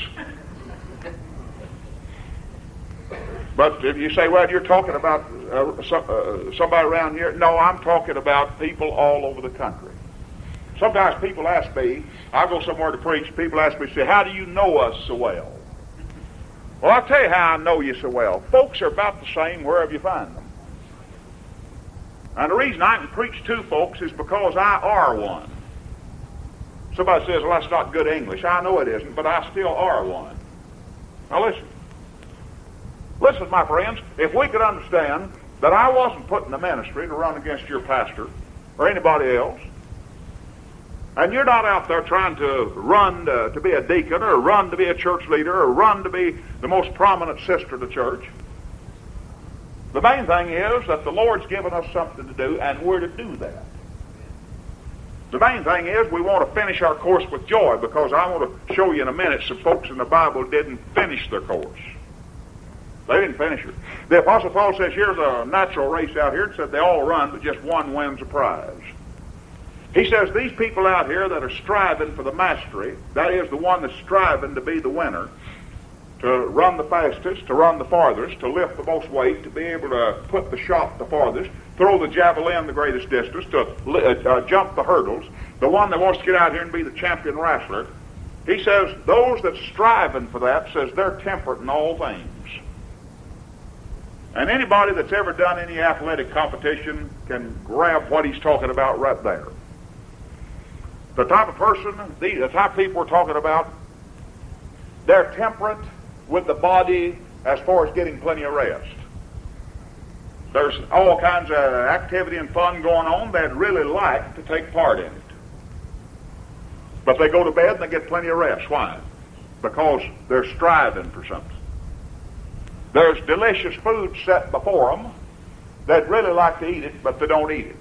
But if you say, well, you're talking about uh, some, uh, somebody around here. No, I'm talking about people all over the country. Sometimes people ask me, I go somewhere to preach, people ask me, say, how do you know us so well? Well, I'll tell you how I know you so well. Folks are about the same wherever you find them. And the reason I can preach to folks is because I are one. Somebody says, well, that's not good English. I know it isn't, but I still are one. Now listen. Listen, my friends, if we could understand that I wasn't put in the ministry to run against your pastor or anybody else, and you're not out there trying to run to, to be a deacon or run to be a church leader or run to be the most prominent sister of the church. The main thing is that the Lord's given us something to do, and we're to do that. The main thing is we want to finish our course with joy, because I want to show you in a minute some folks in the Bible didn't finish their course. They didn't finish it. The Apostle Paul says, here's a natural race out here. It said they all run, but just one wins a prize. He says these people out here that are striving for the mastery, that is the one that's striving to be the winner, to run the fastest, to run the farthest, to lift the most weight, to be able to put the shot the farthest, throw the javelin the greatest distance, to uh, jump the hurdles, the one that wants to get out here and be the champion wrestler. He says those that's striving for that, says they're temperate in all things. And anybody that's ever done any athletic competition can grab what he's talking about right there. The type of person, the, the type of people we're talking about, they're temperate with the body as far as getting plenty of rest. There's all kinds of activity and fun going on. They'd really like to take part in it. But they go to bed and they get plenty of rest. Why? Because they're striving for something. There's delicious food set before them. They'd really like to eat it, but they don't eat it.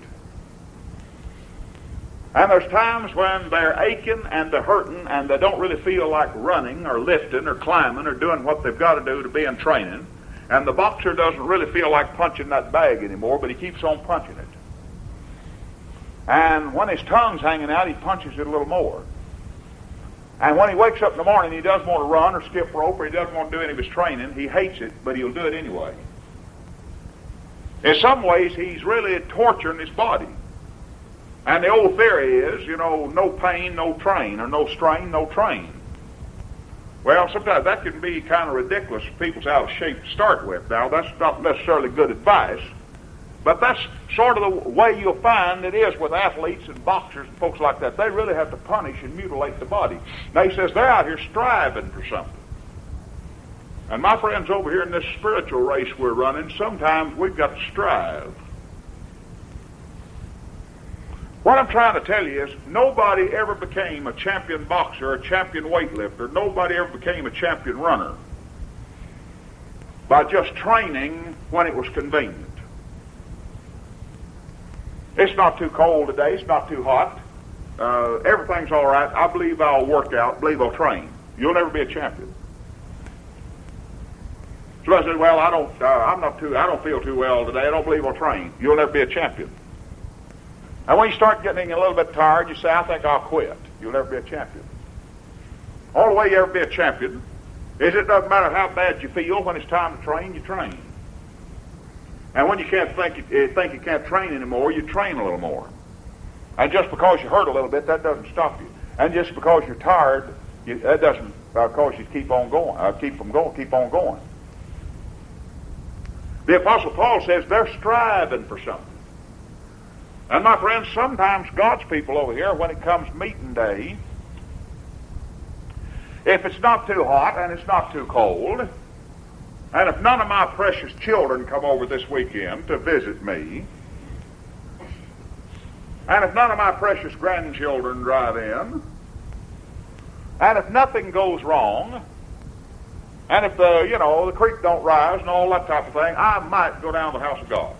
And there's times when they're aching and they're hurting and they don't really feel like running or lifting or climbing or doing what they've got to do to be in training. And the boxer doesn't really feel like punching that bag anymore, but he keeps on punching it. And when his tongue's hanging out, he punches it a little more. And when he wakes up in the morning, he doesn't want to run or skip rope, or he doesn't want to do any of his training. He hates it, but he'll do it anyway. In some ways, he's really torturing his body. And the old theory is, you know, no pain, no train, or no strain, no train. Well, sometimes that can be kind of ridiculous if people's out of shape to start with. Now, that's not necessarily good advice, but that's sort of the way you'll find it is with athletes and boxers and folks like that. They really have to punish and mutilate the body. Now, he says they're out here striving for something. And my friends over here in this spiritual race we're running, sometimes we've got to strive. What I'm trying to tell you is nobody ever became a champion boxer, a champion weightlifter. Nobody ever became a champion runner by just training when it was convenient. It's not too cold today. It's not too hot. Uh, everything's all right. I believe I'll work out. I believe I'll train. You'll never be a champion. So I said, well, I don't, uh, I'm not too, I don't feel too well today. I don't believe I'll train. You'll never be a champion. And when you start getting a little bit tired, you say, I think I'll quit. You'll never be a champion. All the way you ever be a champion is it doesn't matter how bad you feel. When it's time to train, you train. And when you can't think, you think you can't train anymore, you train a little more. And just because you hurt a little bit, that doesn't stop you. And just because you're tired, you, that doesn't uh, cause you to keep on going. Uh, keep from going. Keep on going. The Apostle Paul says they're striving for something. And my friends, sometimes God's people over here, when it comes meeting day, if it's not too hot and it's not too cold, and if none of my precious children come over this weekend to visit me, and if none of my precious grandchildren drive in, and if nothing goes wrong, and if the, you know, the creek don't rise and all that type of thing, I might go down to the house of God.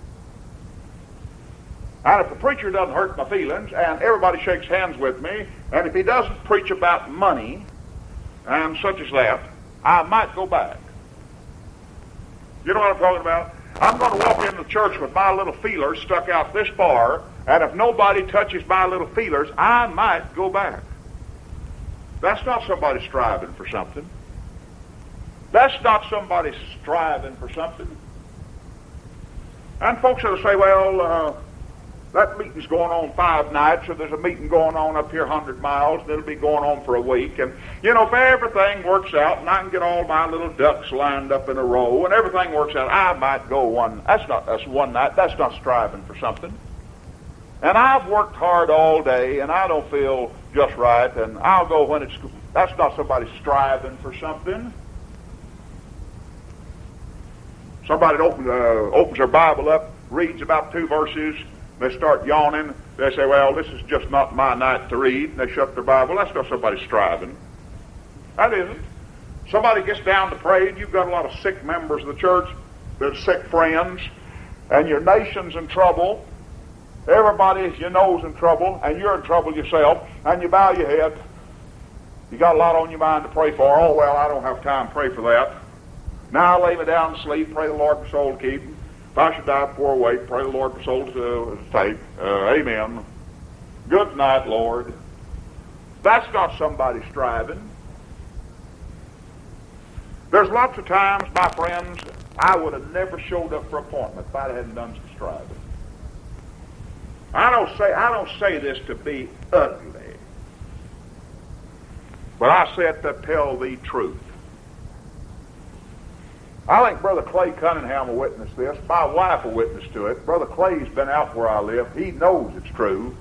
And if the preacher doesn't hurt my feelings, and everybody shakes hands with me, and if he doesn't preach about money and such as that, I might go back. You know what I'm talking about? I'm going to walk into the church with my little feelers stuck out this far, and if nobody touches my little feelers, I might go back. That's not somebody striving for something. That's not somebody striving for something. And folks will say, well, uh, that meeting's going on five nights, or there's a meeting going on up here one hundred miles, and it'll be going on for a week. And, you know, if everything works out, and I can get all my little ducks lined up in a row, and everything works out, I might go one. That's not that's one night. That's not striving for something. And I've worked hard all day, and I don't feel just right, and I'll go when it's... That's not somebody striving for something. Somebody opens, uh, opens their Bible up, reads about two verses, they start yawning. They say, well, this is just not my night to read. And they shut their Bible. That's not somebody striving. That isn't. Somebody gets down to pray, and you've got a lot of sick members of the church. There's sick friends. And your nation's in trouble. Everybody you know's in trouble. And you're in trouble yourself. And you bow your head. You got a lot on your mind to pray for. Oh, well, I don't have time to pray for that. Now I lay me down to sleep. Pray the Lord for soul to keep. If I should die before I wake, pray the Lord for souls to take. Uh, amen. Good night, Lord. That's not somebody striving. There's lots of times, my friends, I would have never showed up for an appointment if I hadn't done some striving. I don't say I don't say this to be ugly, but I say it to tell the truth. I think Brother Clay Cunningham will witness this. My wife will witness to it. Brother Clay's been out where I live. He knows it's true.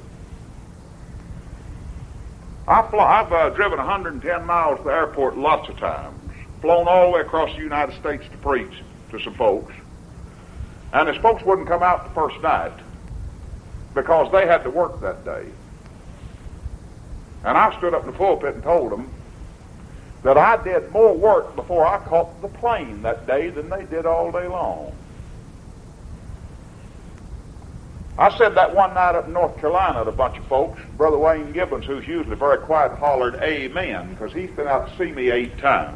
I've, fl- I've uh, driven one hundred ten miles to the airport lots of times. Flown all the way across the United States to preach to some folks. And his folks wouldn't come out the first night because they had to work that day. And I stood up in the pulpit and told them that I did more work before I caught the plane that day than they did all day long. I said that one night up in North Carolina to a bunch of folks. Brother Wayne Gibbons, who's usually very quiet, hollered amen, because he's been out to see me eight times.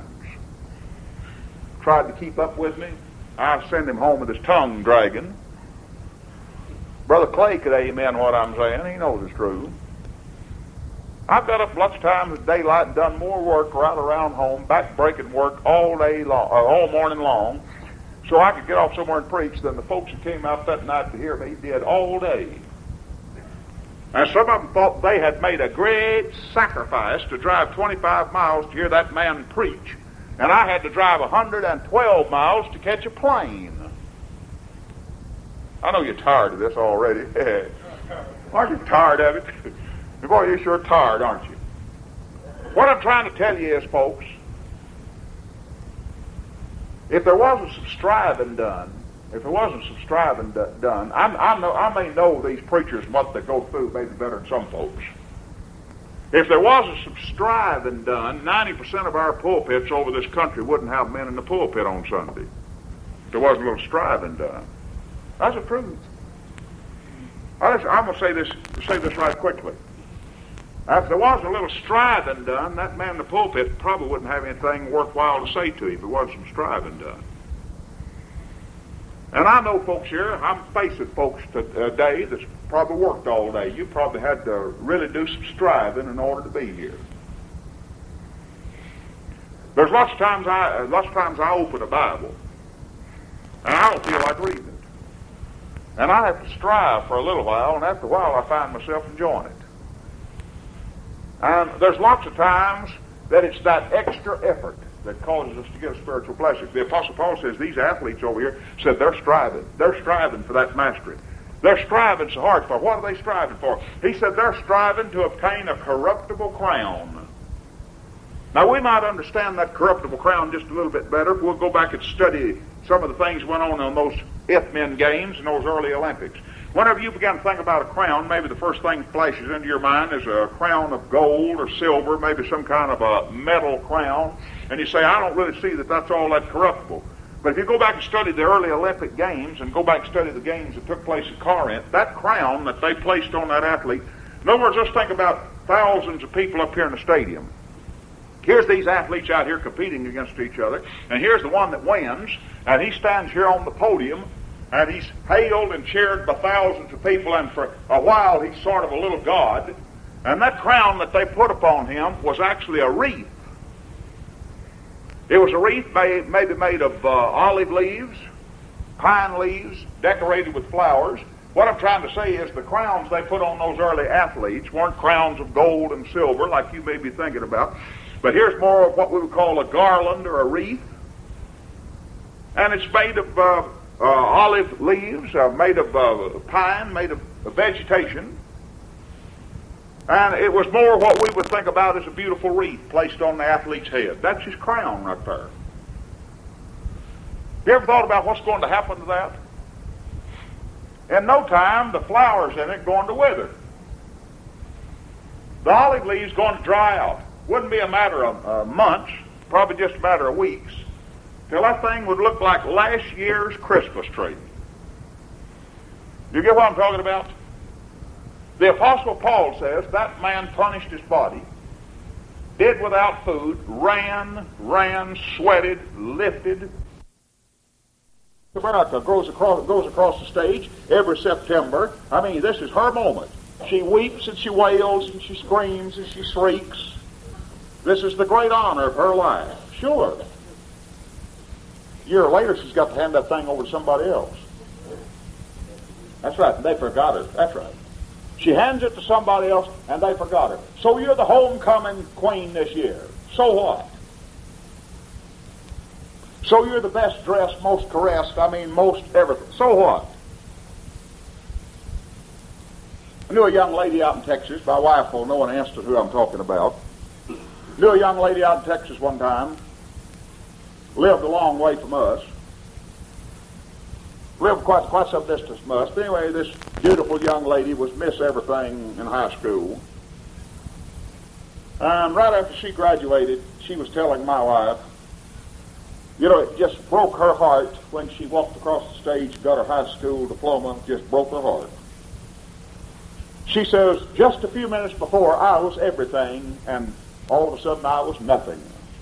Tried to keep up with me. I sent him home with his tongue dragging. Brother Clay could amen what I'm saying. He knows it's true. I've got up lots of times at daylight and done more work right around home, back-breaking work all day long, or all morning long, so I could get off somewhere and preach than the folks that came out that night to hear me did all day. And some of them thought they had made a great sacrifice to drive twenty-five miles to hear that man preach, and I had to drive one hundred twelve miles to catch a plane. I know you're tired of this already. Aren't you tired of it? Boy, you're sure tired, aren't you? What I'm trying to tell you is, folks, if there wasn't some striving done, if there wasn't some striving do, done, I, I, know, I may know these preachers and what they go through maybe better than some folks. If there wasn't some striving done, ninety percent of our pulpits over this country wouldn't have men in the pulpit on Sunday. If there wasn't a little striving done. That's the truth. I'm going to say this, say this right quickly. If there wasn't a little striving done, that man in the pulpit probably wouldn't have anything worthwhile to say to him if there wasn't some striving done. And I know folks here, I'm facing folks today that's probably worked all day. You probably had to really do some striving in order to be here. There's lots of times I, lots of times I open a Bible, and I don't feel like reading it. And I have to strive for a little while, and after a while I find myself enjoying it. And there's lots of times that it's that extra effort that causes us to get a spiritual blessing. The Apostle Paul says these athletes over here said they're striving. They're striving for that mastery. They're striving so hard for. What are they striving for? He said they're striving to obtain a corruptible crown. Now we might understand that corruptible crown just a little bit better if we'll go back and study some of the things that went on in those Isthmian Games and those early Olympics. Whenever you begin to think about a crown, maybe the first thing that flashes into your mind is a crown of gold or silver, maybe some kind of a metal crown, and you say, I don't really see that that's all that corruptible. But if you go back and study the early Olympic Games and go back and study the games that took place at Corinth, that crown that they placed on that athlete, in other words, let's think about thousands of people up here in the stadium. Here's these athletes out here competing against each other, and here's the one that wins, and he stands here on the podium, and he's hailed and cheered by thousands of people, and for a while he's sort of a little god. And that crown that they put upon him was actually a wreath. It was a wreath made, maybe made of uh, olive leaves, pine leaves, decorated with flowers. What I'm trying to say is the crowns they put on those early athletes weren't crowns of gold and silver like you may be thinking about. But here's more of what we would call a garland or a wreath. And it's made of uh, uh, olive leaves, uh, made of uh, pine, made of uh, vegetation. And it was more what we would think about as a beautiful wreath placed on the athlete's head. That's his crown right there. You ever thought about what's going to happen to that? In no time, the flowers in it going to wither. The olive leaves going to dry out. Wouldn't be a matter of uh, months, probably just a matter of weeks, till that thing would look like last year's Christmas tree. You get what I'm talking about? The Apostle Paul says that man punished his body, did without food, ran, ran, sweated, lifted. America goes across, goes across the stage every September. I mean, this is her moment. She weeps and she wails and she screams and she shrieks. This is the great honor of her life. Sure. A year later, she's got to hand that thing over to somebody else. That's right. They forgot her. That's right. She hands it to somebody else, and they forgot her. So you're the homecoming queen this year. So what? So you're the best dressed, most caressed, I mean, most everything. So what? I knew a young lady out in Texas. My wife will know an instant who I'm talking about. Knew a young lady out in Texas one time. Lived a long way from us. Lived quite quite some distance from us. But anyway, this beautiful young lady was Miss Everything in high school. And right after she graduated, she was telling my wife, you know, it just broke her heart when she walked across the stage, got her high school diploma, just broke her heart. She says, just a few minutes before I was everything, and all of a sudden I was nothing.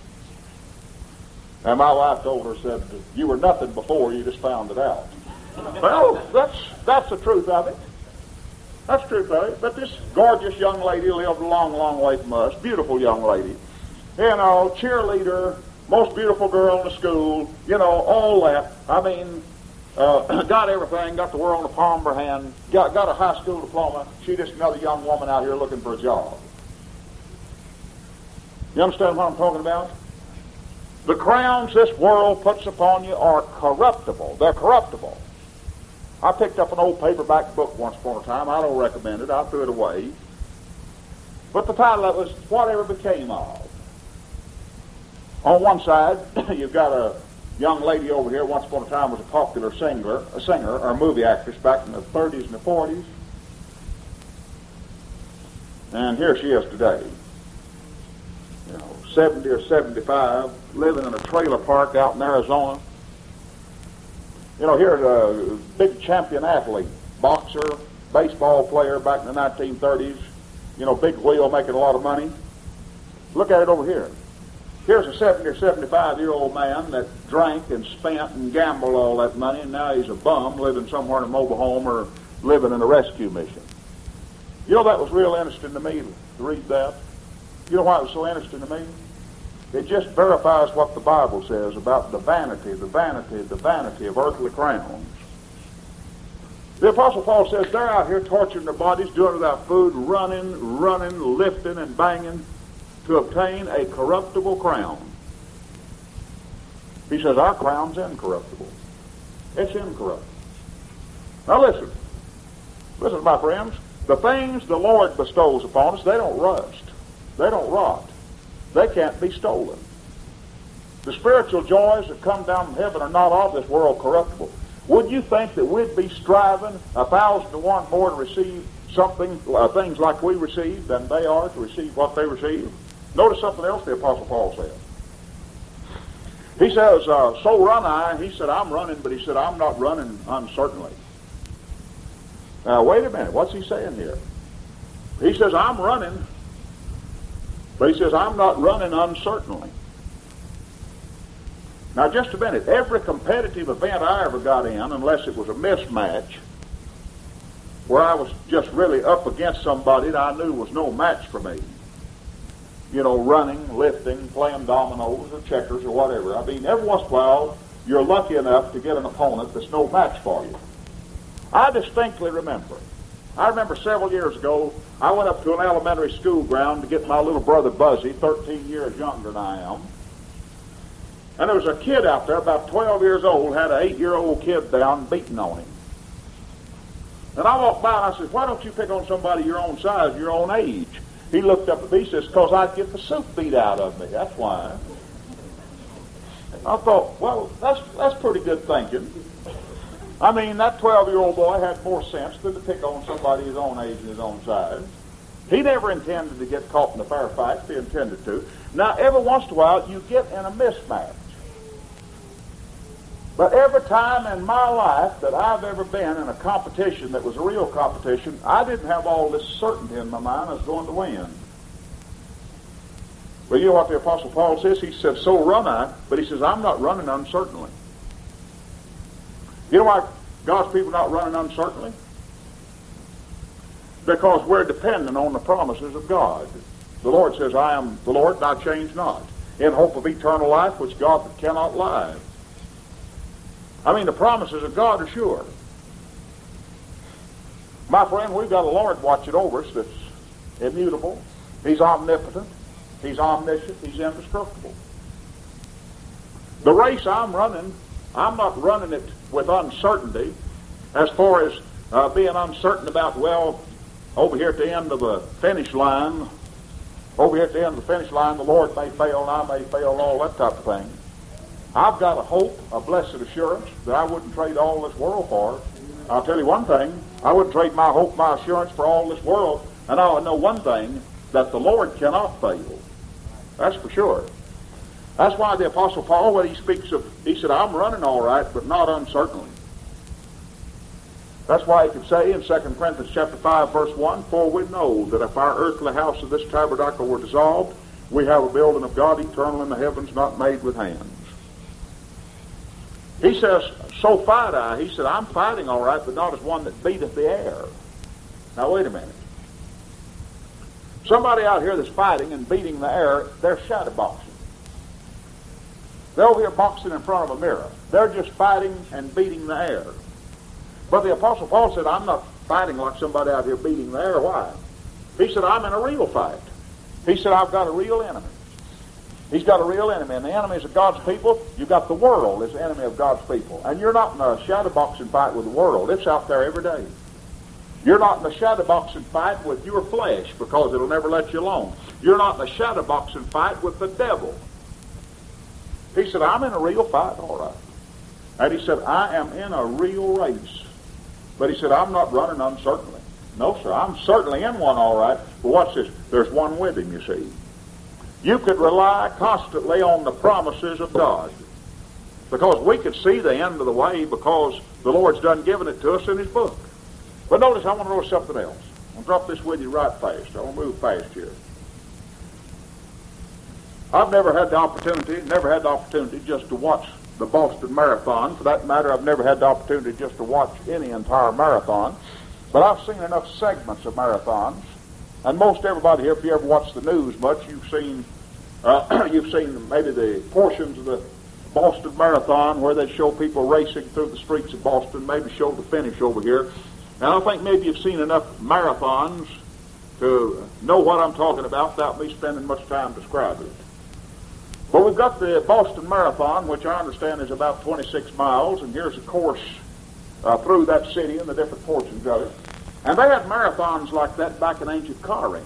And my wife told her, said, you were nothing before, you just found it out. Well, that's that's the truth of it. That's true, Fatty. But this gorgeous young lady lived a long, long way from us. Beautiful young lady. You know, cheerleader, most beautiful girl in the school, you know, all that. I mean, uh, got everything, got the world in the palm of her hand, got, got a high school diploma. She's just another young woman out here looking for a job. You understand what I'm talking about? The crowns this world puts upon you are corruptible. They're corruptible. I picked up an old paperback book once upon a time. I don't recommend it. I threw it away. But the title of it was Whatever Became Of. On one side, you've got a young lady over here, once upon a time was a popular singer, a singer or a movie actress back in the thirties and the forties. And here she is today. You know, seventy or seventy-five, living in a trailer park out in Arizona. You know, here's a big champion athlete, boxer, baseball player back in the nineteen thirties. You know, big wheel, making a lot of money. Look at it over here. Here's a seventy or seventy-five-year-old man that drank and spent and gambled all that money, and now he's a bum living somewhere in a mobile home or living in a rescue mission. You know, that was real interesting to me to read that. You know why it was so interesting to me? It just verifies what the Bible says about the vanity, the vanity, the vanity of earthly crowns. The Apostle Paul says they're out here torturing their bodies, doing it without food, running, running, lifting, and banging to obtain a corruptible crown. He says our crown's incorruptible. It's incorruptible. Now listen. Listen, my friends. The things the Lord bestows upon us, they don't rust. They don't rot. They can't be stolen. The spiritual joys that come down from heaven are not of this world corruptible. Would you think that we'd be striving a thousand to one more to receive something, uh, things like we receive than they are to receive what they receive? Notice something else the Apostle Paul said. He says, uh, so run I. He said, I'm running, but he said, I'm not running uncertainly. Now, wait a minute. What's he saying here? He says, I'm running, but he says, I'm not running uncertainly. Now, just a minute. Every competitive event I ever got in, unless it was a mismatch, where I was just really up against somebody that I knew was no match for me, you know, running, lifting, playing dominoes or checkers or whatever. I mean, every once in a while, you're lucky enough to get an opponent that's no match for you. I distinctly remember. I remember several years ago, I went up to an elementary school ground to get my little brother Buzzy, thirteen years younger than I am. And there was a kid out there, about twelve years old, had an eight-year-old kid down beating on him. And I walked by and I said, why don't you pick on somebody your own size, your own age? He looked up at me and says, because I'd get the soup beat out of me. That's why. I thought, well, that's that's pretty good thinking. I mean, that twelve-year-old boy had more sense than to pick on somebody his own age and his own size. He never intended to get caught in a fair fight if he intended to. Now, every once in a while, you get in a mismatch. But every time in my life that I've ever been in a competition that was a real competition, I didn't have all this certainty in my mind I was going to win. Well, you know what the Apostle Paul says? He said, so run I, but he says, I'm not running uncertainly. You know why God's people are not running uncertainly? Because we're dependent on the promises of God. The Lord says, I am the Lord, and I change not, in hope of eternal life, which God cannot lie. I mean, the promises of God are sure. My friend, we've got a Lord watching over us that's immutable. He's omnipotent. He's omniscient. He's indestructible. The race I'm running, I'm not running it with uncertainty as far as uh, being uncertain about, well, over here at the end of the finish line, over here at the end of the finish line, the Lord may fail and I may fail, all that type of thing. I've got a hope, a blessed assurance that I wouldn't trade all this world for. I'll tell you one thing, I wouldn't trade my hope, my assurance for all this world, and I know one thing, that the Lord cannot fail. That's for sure. That's why the Apostle Paul, when he speaks of, he said, I'm running all right, but not uncertainly. That's why he could say in Second Corinthians chapter five, verse one, for we know that if our earthly house of this tabernacle were dissolved, we have a building of God eternal in the heavens, not made with hands. He says, so fight I. He said, I'm fighting all right, but not as one that beateth the air. Now wait a minute. Somebody out here that's fighting and beating the air, they're shadow boxing. They're over here boxing in front of a mirror. They're just fighting and beating the air. But the Apostle Paul said, I'm not fighting like somebody out here beating the air. Why? He said, I'm in a real fight. He said, I've got a real enemy. He's got a real enemy. And the enemies of God's people, you've got the world as the enemy of God's people. And you're not in a shadow boxing fight with the world. It's out there every day. You're not in a shadow boxing fight with your flesh, because it'll never let you alone. You're not in a shadow boxing fight with the devil. He said, I'm in a real fight, all right. And he said, I am in a real race. But he said, I'm not running uncertainly. No, sir, I'm certainly in one, all right. But watch this. There's one with him, you see. You could rely constantly on the promises of God. Because we could see the end of the way, because the Lord's done given it to us in His book. But notice, I want to know something else. I'll drop this with you right fast. I want to move fast here. I've never had the opportunity, never had the opportunity just to watch the Boston Marathon. For that matter, I've never had the opportunity just to watch any entire marathon. But I've seen enough segments of marathons. And most everybody here, if you ever watch the news much, you've seen uh, you've seen maybe the portions of the Boston Marathon where they show people racing through the streets of Boston, maybe show the finish over here. And I think maybe you've seen enough marathons to know what I'm talking about without me spending much time describing it. But we've got the Boston Marathon, which I understand is about twenty-six miles, and here's a course uh, through that city and the different portions of it. And they had marathons like that back in ancient Corinth.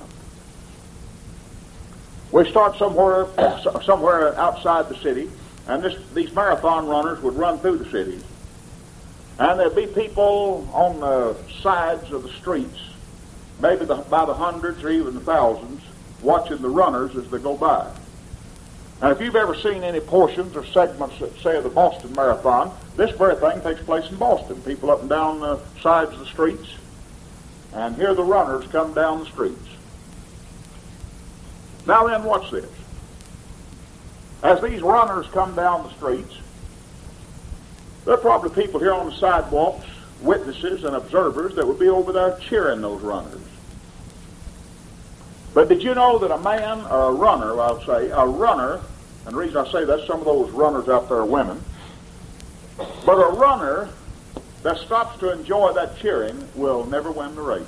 We start somewhere somewhere outside the city, and this, these marathon runners would run through the city. And there'd be people on the sides of the streets, maybe the, by the hundreds or even the thousands, watching the runners as they go by. And if you've ever seen any portions or segments, that say, of the Boston Marathon, this very thing takes place in Boston. People up and down the sides of the streets, and here the runners come down the streets. Now then, watch this. As these runners come down the streets, there are probably people here on the sidewalks, witnesses and observers, that would be over there cheering those runners. But did you know that a man, or a runner, I would say, a runner, and the reason I say that, some of those runners out there are women, but a runner that stops to enjoy that cheering will never win the race.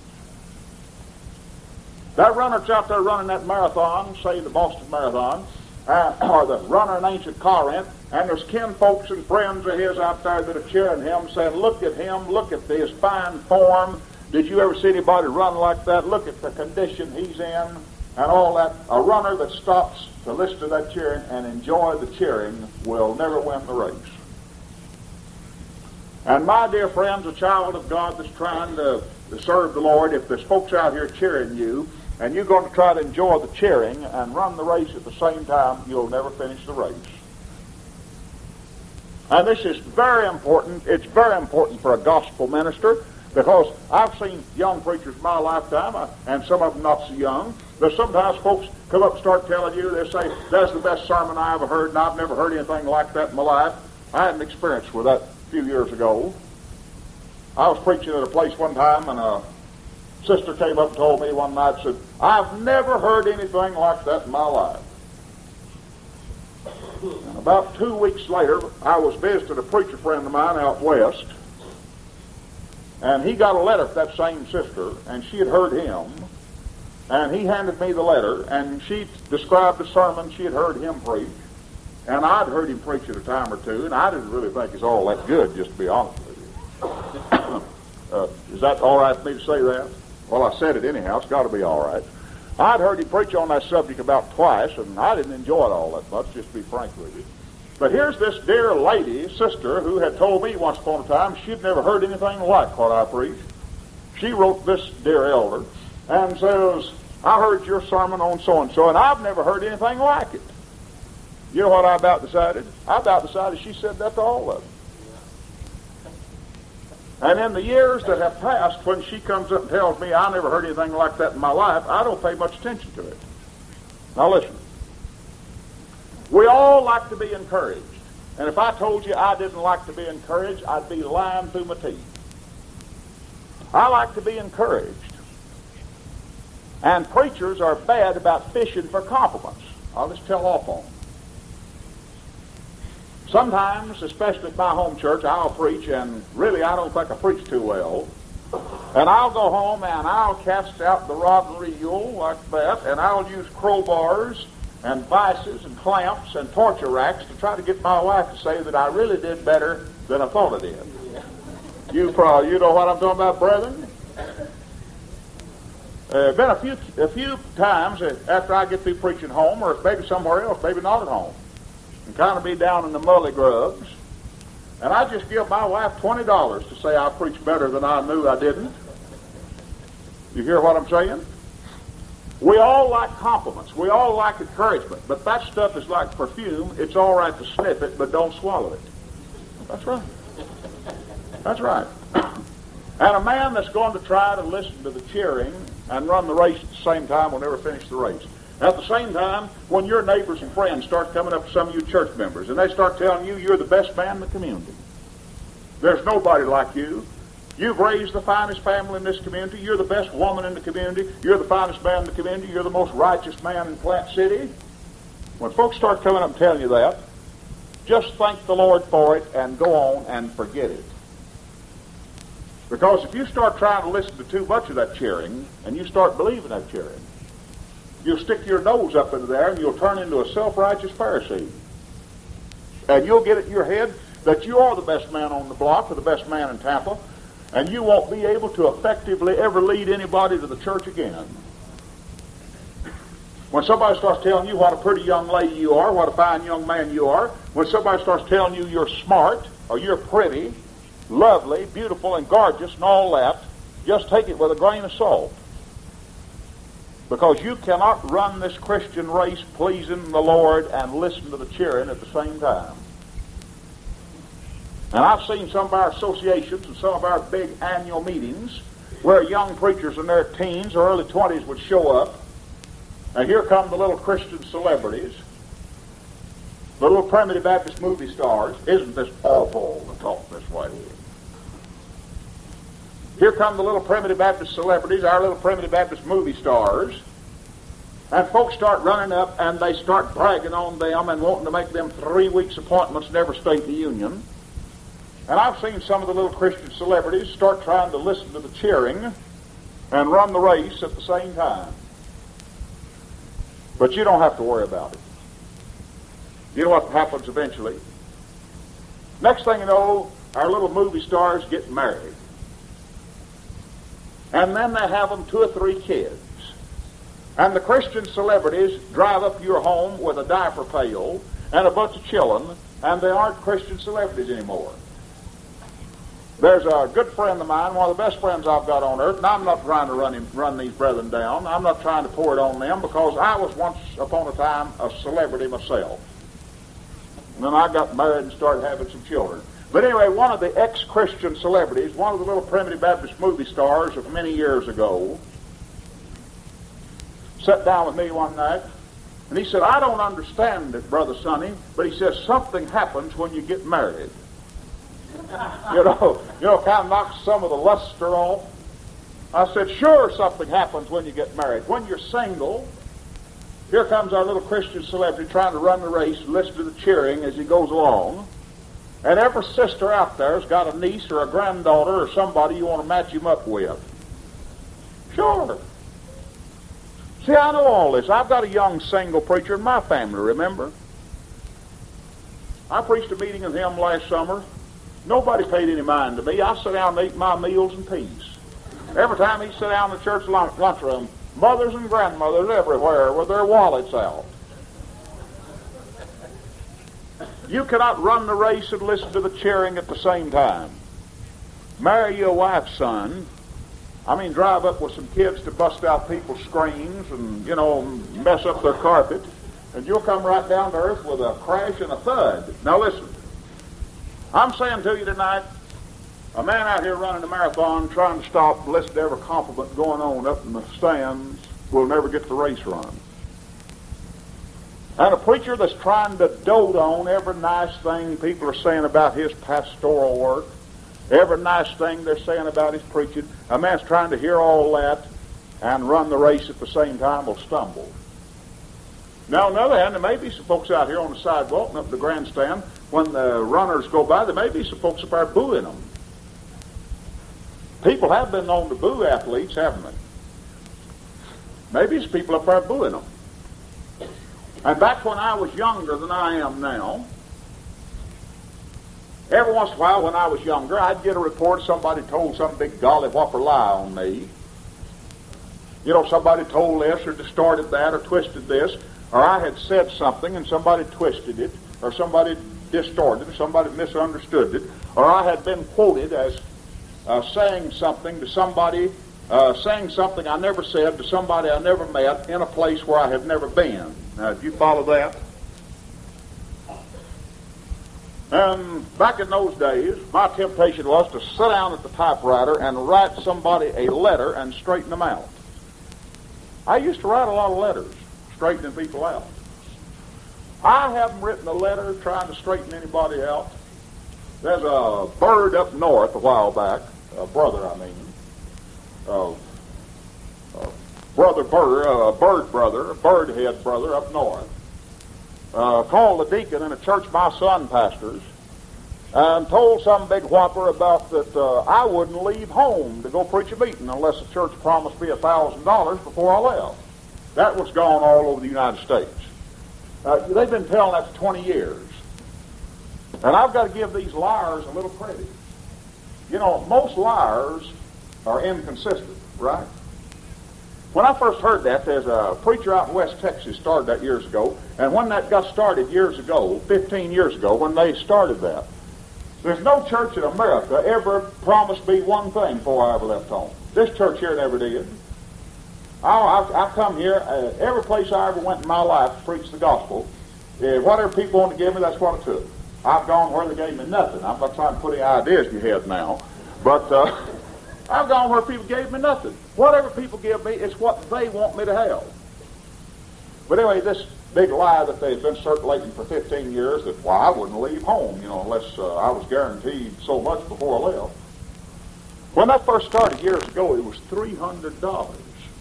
That runner that's out there running that marathon, say the Boston Marathon, uh, or the runner in ancient Corinth, and there's kinfolks and friends of his out there that are cheering him, saying, look at him, look at his fine form. Did you ever see anybody run like that? Look at the condition he's in and all that. A runner that stops to listen to that cheering and enjoy the cheering will never win the race. And my dear friends, a child of God that's trying to, to serve the Lord, if there's folks out here cheering you, and you're going to try to enjoy the cheering and run the race at the same time, you'll never finish the race. And this is very important. It's very important for a gospel minister, because I've seen young preachers in my lifetime, uh, and some of them not so young, that sometimes folks come up and start telling you, they say, that's the best sermon I ever heard, and I've never heard anything like that in my life. I had an experience with that a few years ago. I was preaching at a place one time, and a sister came up and told me one night, said, I've never heard anything like that in my life. And about two weeks later, I was visiting a preacher friend of mine out west, and he got a letter from that same sister, and she had heard him, and he handed me the letter, and she described the sermon she had heard him preach, and I'd heard him preach at a time or two, and I didn't really think it's all that good, just to be honest with you. uh, is that all right for me to say that? Well, I said it anyhow. It's got to be all right. I'd heard him preach on that subject about twice, and I didn't enjoy it all that much, just to be frank with you. But here's this dear lady, sister, who had told me once upon a time she'd never heard anything like what I preached. She wrote this dear elder and says, I heard your sermon on so-and-so, and I've never heard anything like it. You know what I about decided? I about decided she said that to all of them. And in the years that have passed, when she comes up and tells me I never heard anything like that in my life, I don't pay much attention to it. Now listen. We all like to be encouraged. And if I told you I didn't like to be encouraged, I'd be lying through my teeth. I like to be encouraged. And preachers are bad about fishing for compliments. I'll just tell off on them. Sometimes, especially at my home church, I'll preach, and really I don't think I preach too well. And I'll go home and I'll cast out the rod and reel like that, and I'll use crowbars and vices and clamps and torture racks to try to get my wife to say that I really did better than I thought I did. You probably, you know what I'm talking about, brethren? Uh, been a few a few times after I get through preaching home, or maybe somewhere else, maybe not at home, and kind of be down in the mully grubs, and I just give my wife twenty dollars to say I preached better than I knew I didn't. You hear what I'm saying? We all like compliments. We all like encouragement. But that stuff is like perfume. It's all right to sniff it, but don't swallow it. That's right. That's right. And a man that's going to try to listen to the cheering and run the race at the same time will never finish the race. At the same time, when your neighbors and friends start coming up to some of you church members and they start telling you you're the best man in the community, there's nobody like you. You've raised the finest family in this community. You're the best woman in the community. You're the finest man in the community. You're the most righteous man in Plant City. When folks start coming up and telling you that, just thank the Lord for it and go on and forget it. Because if you start trying to listen to too much of that cheering and you start believing that cheering, you'll stick your nose up into there and you'll turn into a self-righteous Pharisee. And you'll get it in your head that you are the best man on the block or the best man in Tampa, and you won't be able to effectively ever lead anybody to the church again. When somebody starts telling you what a pretty young lady you are, what a fine young man you are, when somebody starts telling you you're smart, or you're pretty, lovely, beautiful, and gorgeous, and all that, just take it with a grain of salt. Because you cannot run this Christian race pleasing the Lord and listen to the cheering at the same time. And I've seen some of our associations and some of our big annual meetings where young preachers in their teens or early twenties would show up, and here come the little Christian celebrities, the little primitive Baptist movie stars. Isn't this awful to talk this way? Here come the little primitive Baptist celebrities, our little primitive Baptist movie stars, and folks start running up and they start bragging on them and wanting to make them three weeks appointments in every state in the Union. And I've seen some of the little Christian celebrities start trying to listen to the cheering and run the race at the same time. But you don't have to worry about it. You know what happens eventually? Next thing you know, our little movie stars get married. And then they have them two or three kids. And the Christian celebrities drive up your home with a diaper pail and a bunch of children, and they aren't Christian celebrities anymore. There's a good friend of mine, one of the best friends I've got on earth, and I'm not trying to run him, run these brethren down. I'm not trying to pour it on them, because I was once upon a time a celebrity myself. And then I got married and started having some children. But anyway, one of the ex-Christian celebrities, one of the little primitive Baptist movie stars of many years ago, sat down with me one night, and he said, I don't understand it, Brother Sonny, but he says something happens when you get married. You know, you know, kind of knocks some of the luster off. I said, sure, something happens when you get married. When you're single, here comes our little Christian celebrity trying to run the race, listen to the cheering as he goes along. And every sister out there has got a niece or a granddaughter or somebody you want to match him up with. Sure. See, I know all this. I've got a young single preacher in my family, remember? I preached a meeting with him last summer. Nobody paid any mind to me. I sat down and ate my meals in peace. Every time he sat down in the church lunch- lunchroom, mothers and grandmothers everywhere with their wallets out. You cannot run the race and listen to the cheering at the same time. Marry your wife, son. I mean, drive up with some kids to bust out people's screens and, you know, mess up their carpet, and you'll come right down to earth with a crash and a thud. Now listen, I'm saying to you tonight, a man out here running a marathon trying to stop and listen to every compliment going on up in the stands will never get the race run. And a preacher that's trying to dote on every nice thing people are saying about his pastoral work Every nice thing they're saying about his preaching, a man's trying to hear all that and run the race at the same time will stumble. Now, on the other hand, there may be some folks out here on the sidewalk and up the grandstand. When the runners go by, there may be some folks up there booing them. People have been known to boo athletes, haven't they? Maybe some people up there booing them. And back when I was younger than I am now, every once in a while when I was younger, I'd get a report somebody told some big golly whopper lie on me. You know, somebody told this or distorted that or twisted this, or I had said something and somebody twisted it, or somebody distorted it, somebody misunderstood it, or I had been quoted as uh, saying something to somebody, uh, saying something I never said to somebody I never met in a place where I have never been. Now, do you follow that? And back in those days, my temptation was to sit down at the typewriter and write somebody a letter and straighten them out. I used to write a lot of letters, straightening people out. I haven't written a letter trying to straighten anybody out. There's a bird up north a while back, a brother I mean, uh, uh, brother bird, a uh, bird brother, a bird head brother up north, uh, called the deacon in a church my son pastors and told some big whopper about that uh, I wouldn't leave home to go preach a meeting unless the church promised me a thousand dollars before I left. That was gone all over the United States. Uh, they've been telling that for twenty years. And I've got to give these liars a little credit. You know, most liars are inconsistent, right? When I first heard that, there's a preacher out in West Texas started that years ago, and when that got started years ago, fifteen years ago, when they started that, there's no church in America ever promised me one thing before I ever left home. This church here never did. I, I, I come here, uh, every place I ever went in my life to preach the gospel, uh, whatever people want to give me, that's what I took. I've gone where they gave me nothing. I'm not trying to put any ideas in your head now, but uh, I've gone where people gave me nothing. Whatever people give me is what they want me to have. But anyway, this big lie that they've been circulating for fifteen years that, well, I wouldn't leave home, you know, unless uh, I was guaranteed so much before I left. When that first started years ago, it was three hundred dollars.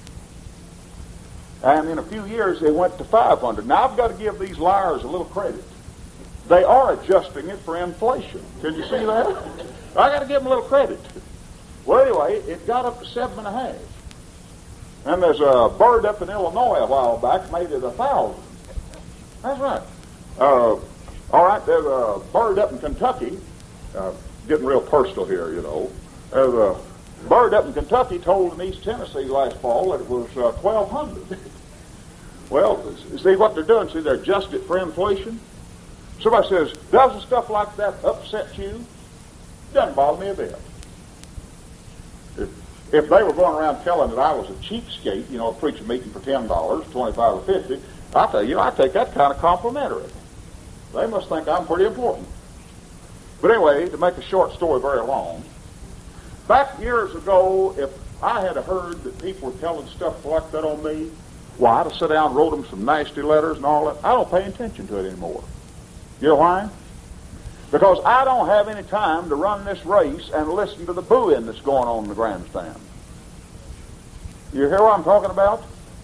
And in a few years, they went to five hundred dollars. Now, I've got to give these liars a little credit. They are adjusting it for inflation. Can you see that? I got to give them a little credit. Well, anyway, it got up to seven and a half. And there's a bird up in Illinois a while back made it a thousand. That's right. Uh, all right, there's a bird up in Kentucky, uh, getting real personal here, you know. There's a bird up in Kentucky told in East Tennessee last fall that it was uh, twelve hundred. Well, see what they're doing? See, they're adjusting it for inflation. Somebody says, doesn't stuff like that upset you? Doesn't bother me a bit. If, if they were going around telling that I was a cheapskate, you know, preach a meeting for ten dollars, twenty-five or fifty, I tell you, I take that kind of complimentary. They must think I'm pretty important. But anyway, to make a short story very long, back years ago, if I had heard that people were telling stuff like that on me, well, I'd have sat down and wrote them some nasty letters and all that. I don't pay attention to it anymore. You know why? Because I don't have any time to run this race and listen to the booing that's going on in the grandstand. You hear what I'm talking about?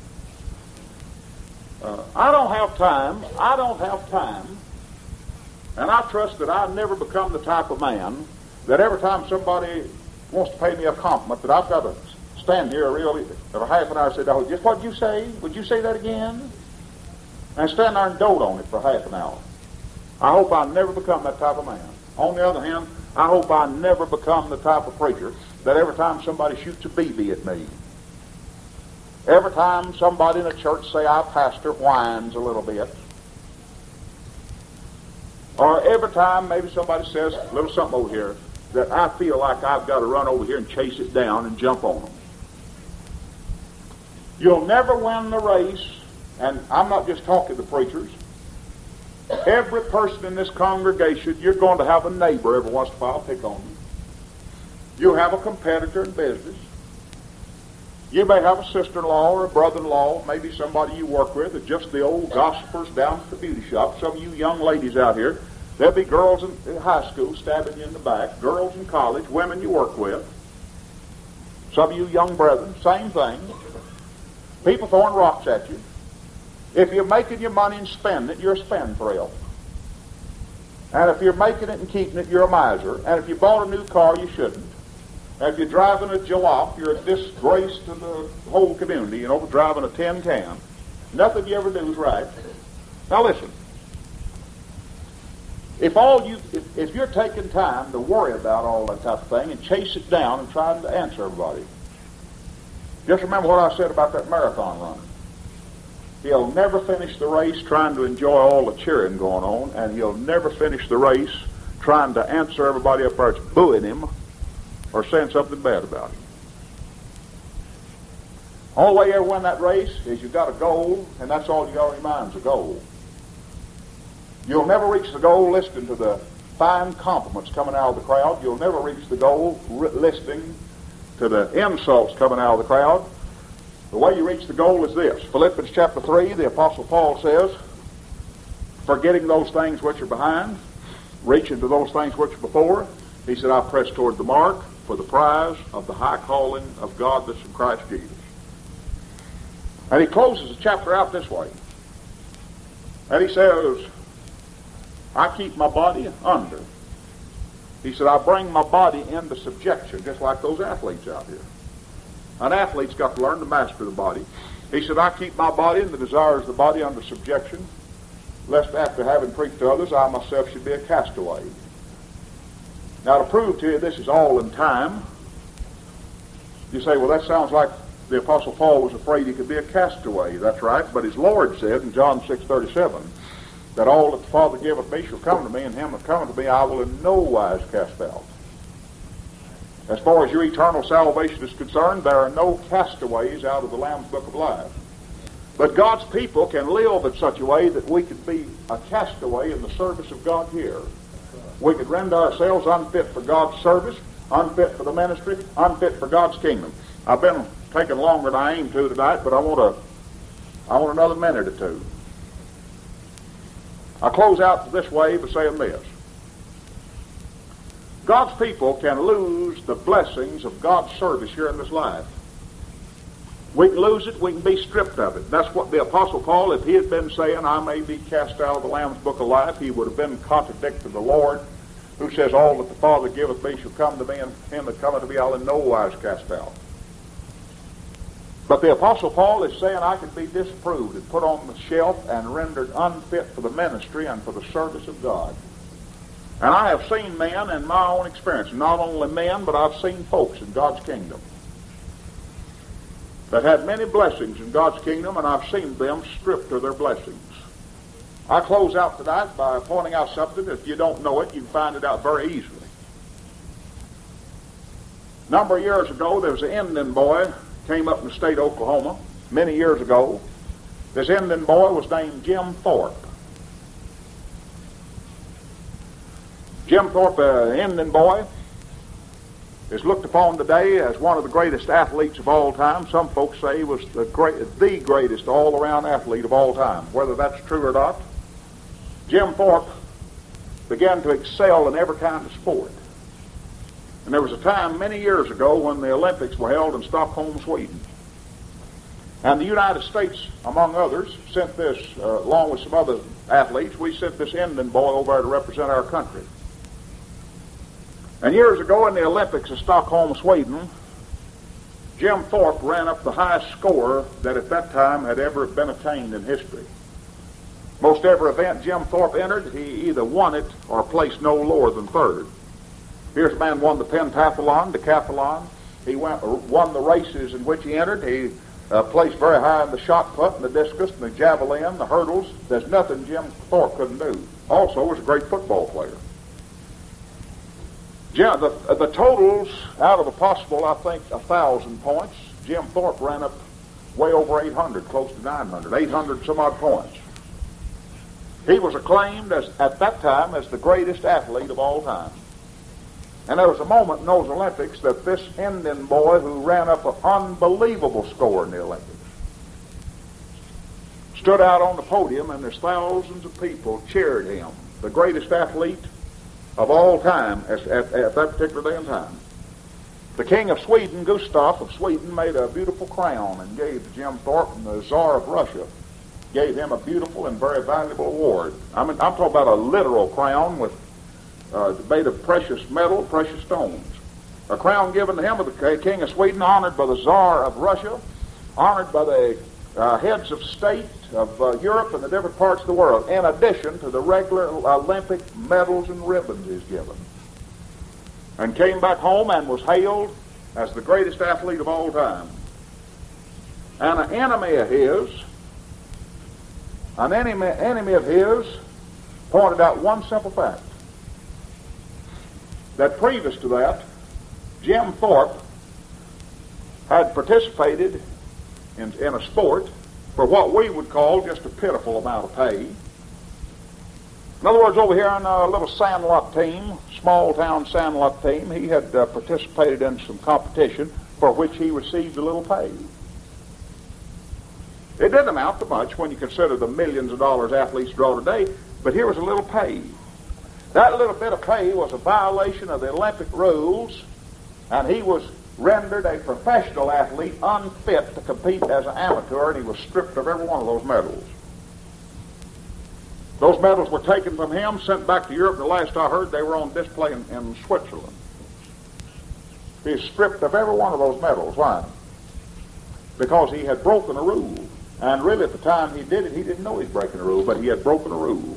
Uh, I don't have time. I don't have time. And I trust that I never become the type of man that every time somebody wants to pay me a compliment that I've got to stand here really for half an hour and say, oh, just what did you say? Would you say that again? And stand there and dote on it for half an hour. I hope I never become that type of man. On the other hand, I hope I never become the type of preacher that every time somebody shoots a B B at me, every time somebody in a church say our pastor whines a little bit, or every time maybe somebody says a little something over here that I feel like I've got to run over here and chase it down and jump on them. You'll never win the race, and I'm not just talking to preachers. Every person in this congregation, you're going to have a neighbor every once in a while pick on you. You'll have a competitor in business. You may have a sister-in-law or a brother-in-law, maybe somebody you work with, or just the old gossipers down at the beauty shop. Some of you young ladies out here, There'll be girls in high school stabbing you in the back, girls in college, women you work with, some of you young brethren, same thing. People throwing rocks at you. If you're making your money and spending it, you're a spendthrift. And if you're making it and keeping it, you're a miser. And if you bought a new car, you shouldn't. And if you're driving a jalop, you're a disgrace to the whole community, you know, driving a tin can. Nothing you ever do is right. Now listen. If all you, if, if you're taking time to worry about all that type of thing and chase it down and trying to answer everybody, just remember what I said about that marathon runner. He'll never finish the race trying to enjoy all the cheering going on, and he'll never finish the race trying to answer everybody up there that's booing him or saying something bad about him. Only way you ever win that race is you've got a goal, and that's all you got on your mind's a goal. You'll never reach the goal listening to the fine compliments coming out of the crowd. You'll never reach the goal re- listening to the insults coming out of the crowd. The way you reach the goal is this. Philippians chapter three, the Apostle Paul says, forgetting those things which are behind, reaching to those things which are before, he said, I press toward the mark for the prize of the high calling of God that's in Christ Jesus. And he closes the chapter out this way. And he says, I keep my body under. He said, I bring my body into subjection, just like those athletes out here. An athlete's got to learn to master the body. He said, I keep my body and the desires of the body under subjection, lest after having preached to others, I myself should be a castaway. Now, to prove to you this is all in time, you say, well, that sounds like the Apostle Paul was afraid he could be a castaway. That's right, but his Lord said in John six thirty-seven, that all that the Father giveth me shall come to me, and him that cometh to me I will in no wise cast out. As far as your eternal salvation is concerned, there are no castaways out of the Lamb's Book of Life. But God's people can live in such a way that we could be a castaway in the service of God here. We could render ourselves unfit for God's service, unfit for the ministry, unfit for God's kingdom. I've been taking longer than I aim to tonight, but I want to, I want another minute or two. I close out this way by saying this. God's people can lose the blessings of God's service here in this life. We can lose it, we can be stripped of it. That's what the Apostle Paul, if he had been saying, I may be cast out of the Lamb's Book of Life, he would have been contradicting the Lord, who says, all that the Father giveth me shall come to me, and him that cometh to me I'll in no wise cast out. But the Apostle Paul is saying I can be disproved and put on the shelf and rendered unfit for the ministry and for the service of God. And I have seen men in my own experience, not only men, but I've seen folks in God's kingdom that had many blessings in God's kingdom, and I've seen them stripped of their blessings. I close out tonight by pointing out something. If you don't know it, you can find it out very easily. A number of years ago, there was an Indian boy came up in the state of Oklahoma many years ago. This Indian boy was named Jim Thorpe. Jim Thorpe, an Indian boy, is looked upon today as one of the greatest athletes of all time. Some folks say he was the great, the greatest all-around athlete of all time. Whether that's true or not, Jim Thorpe began to excel in every kind of sport. And there was a time many years ago when the Olympics were held in Stockholm, Sweden. And the United States, among others, sent this, uh, along with some other athletes, we sent this Indian boy over there to represent our country. And years ago in the Olympics of Stockholm, Sweden, Jim Thorpe ran up the highest score that at that time had ever been attained in history. Most every event Jim Thorpe entered, he either won it or placed no lower than third. Here's a man who won the pentathlon, decathlon. He went, won the races in which he entered. He uh, placed very high in the shot put, and the discus, and the javelin, the hurdles. There's nothing Jim Thorpe couldn't do. Also was a great football player. Jim, the, the totals out of a possible, I think, a thousand points, Jim Thorpe ran up way over eight hundred, close to nine hundred, eight hundred some odd points. He was acclaimed as, at that time as the greatest athlete of all time. And there was a moment in those Olympics that this Indian boy who ran up an unbelievable score in the Olympics stood out on the podium, and there's thousands of people cheered him the greatest athlete of all time at, at, at that particular day and time. The king of Sweden, Gustav of Sweden, made a beautiful crown and gave to Jim Thorpe, and the Tsar of Russia gave him a beautiful and very valuable award. I mean, I'm talking about a literal crown with uh, made of precious metal, precious stones. A crown given to him by the king of Sweden, honored by the Tsar of Russia, honored by the uh, heads of state of uh, Europe and the different parts of the world, in addition to the regular Olympic medals and ribbons he's given. And came back home and was hailed as the greatest athlete of all time. And an enemy of his, an enemy, enemy of his pointed out one simple fact, that previous to that, Jim Thorpe had participated in, in a sport for what we would call just a pitiful amount of pay. In other words, over here on a little sandlot team, small town sandlot team, he had uh, participated in some competition for which he received a little pay. It didn't amount to much when you consider the millions of dollars athletes draw today, but here was a little pay. That little bit of pay was a violation of the Olympic rules, and he was rendered a professional athlete unfit to compete as an amateur, and he was stripped of every one of those medals. Those medals were taken from him, sent back to Europe. The last I heard, they were on display in, in Switzerland. He was stripped of every one of those medals. Why? Because he had broken a rule. And really, at the time he did it, he didn't know he was breaking a rule, but he had broken a rule.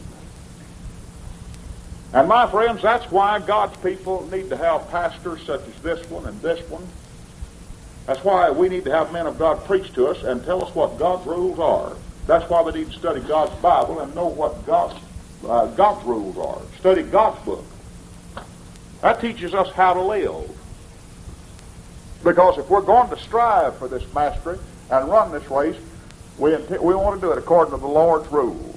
And my friends, that's why God's people need to have pastors such as this one and this one. That's why we need to have men of God preach to us and tell us what God's rules are. That's why we need to study God's Bible and know what God's, uh, God's rules are. Study God's book. That teaches us how to live. Because if we're going to strive for this mastery and run this race, we, we want to do it according to the Lord's rules.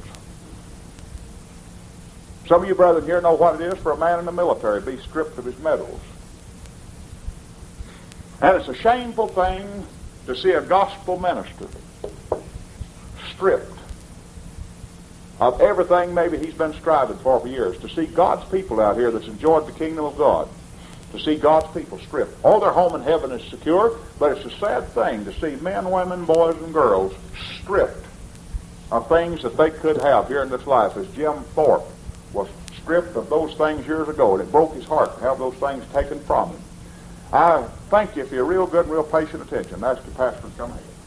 Some of you brethren here know what it is for a man in the military to be stripped of his medals. And it's a shameful thing to see a gospel minister stripped of everything maybe he's been striving for for years. To see God's people out here that's enjoyed the kingdom of God, to see God's people stripped. Oh, their home in heaven is secure, but it's a sad thing to see men, women, boys, and girls stripped of things that they could have here in this life, as Jim Thorpe was stripped of those things years ago, and it broke his heart to have those things taken from him. I thank you for your real good and real patient attention. Ask the pastor to come ahead.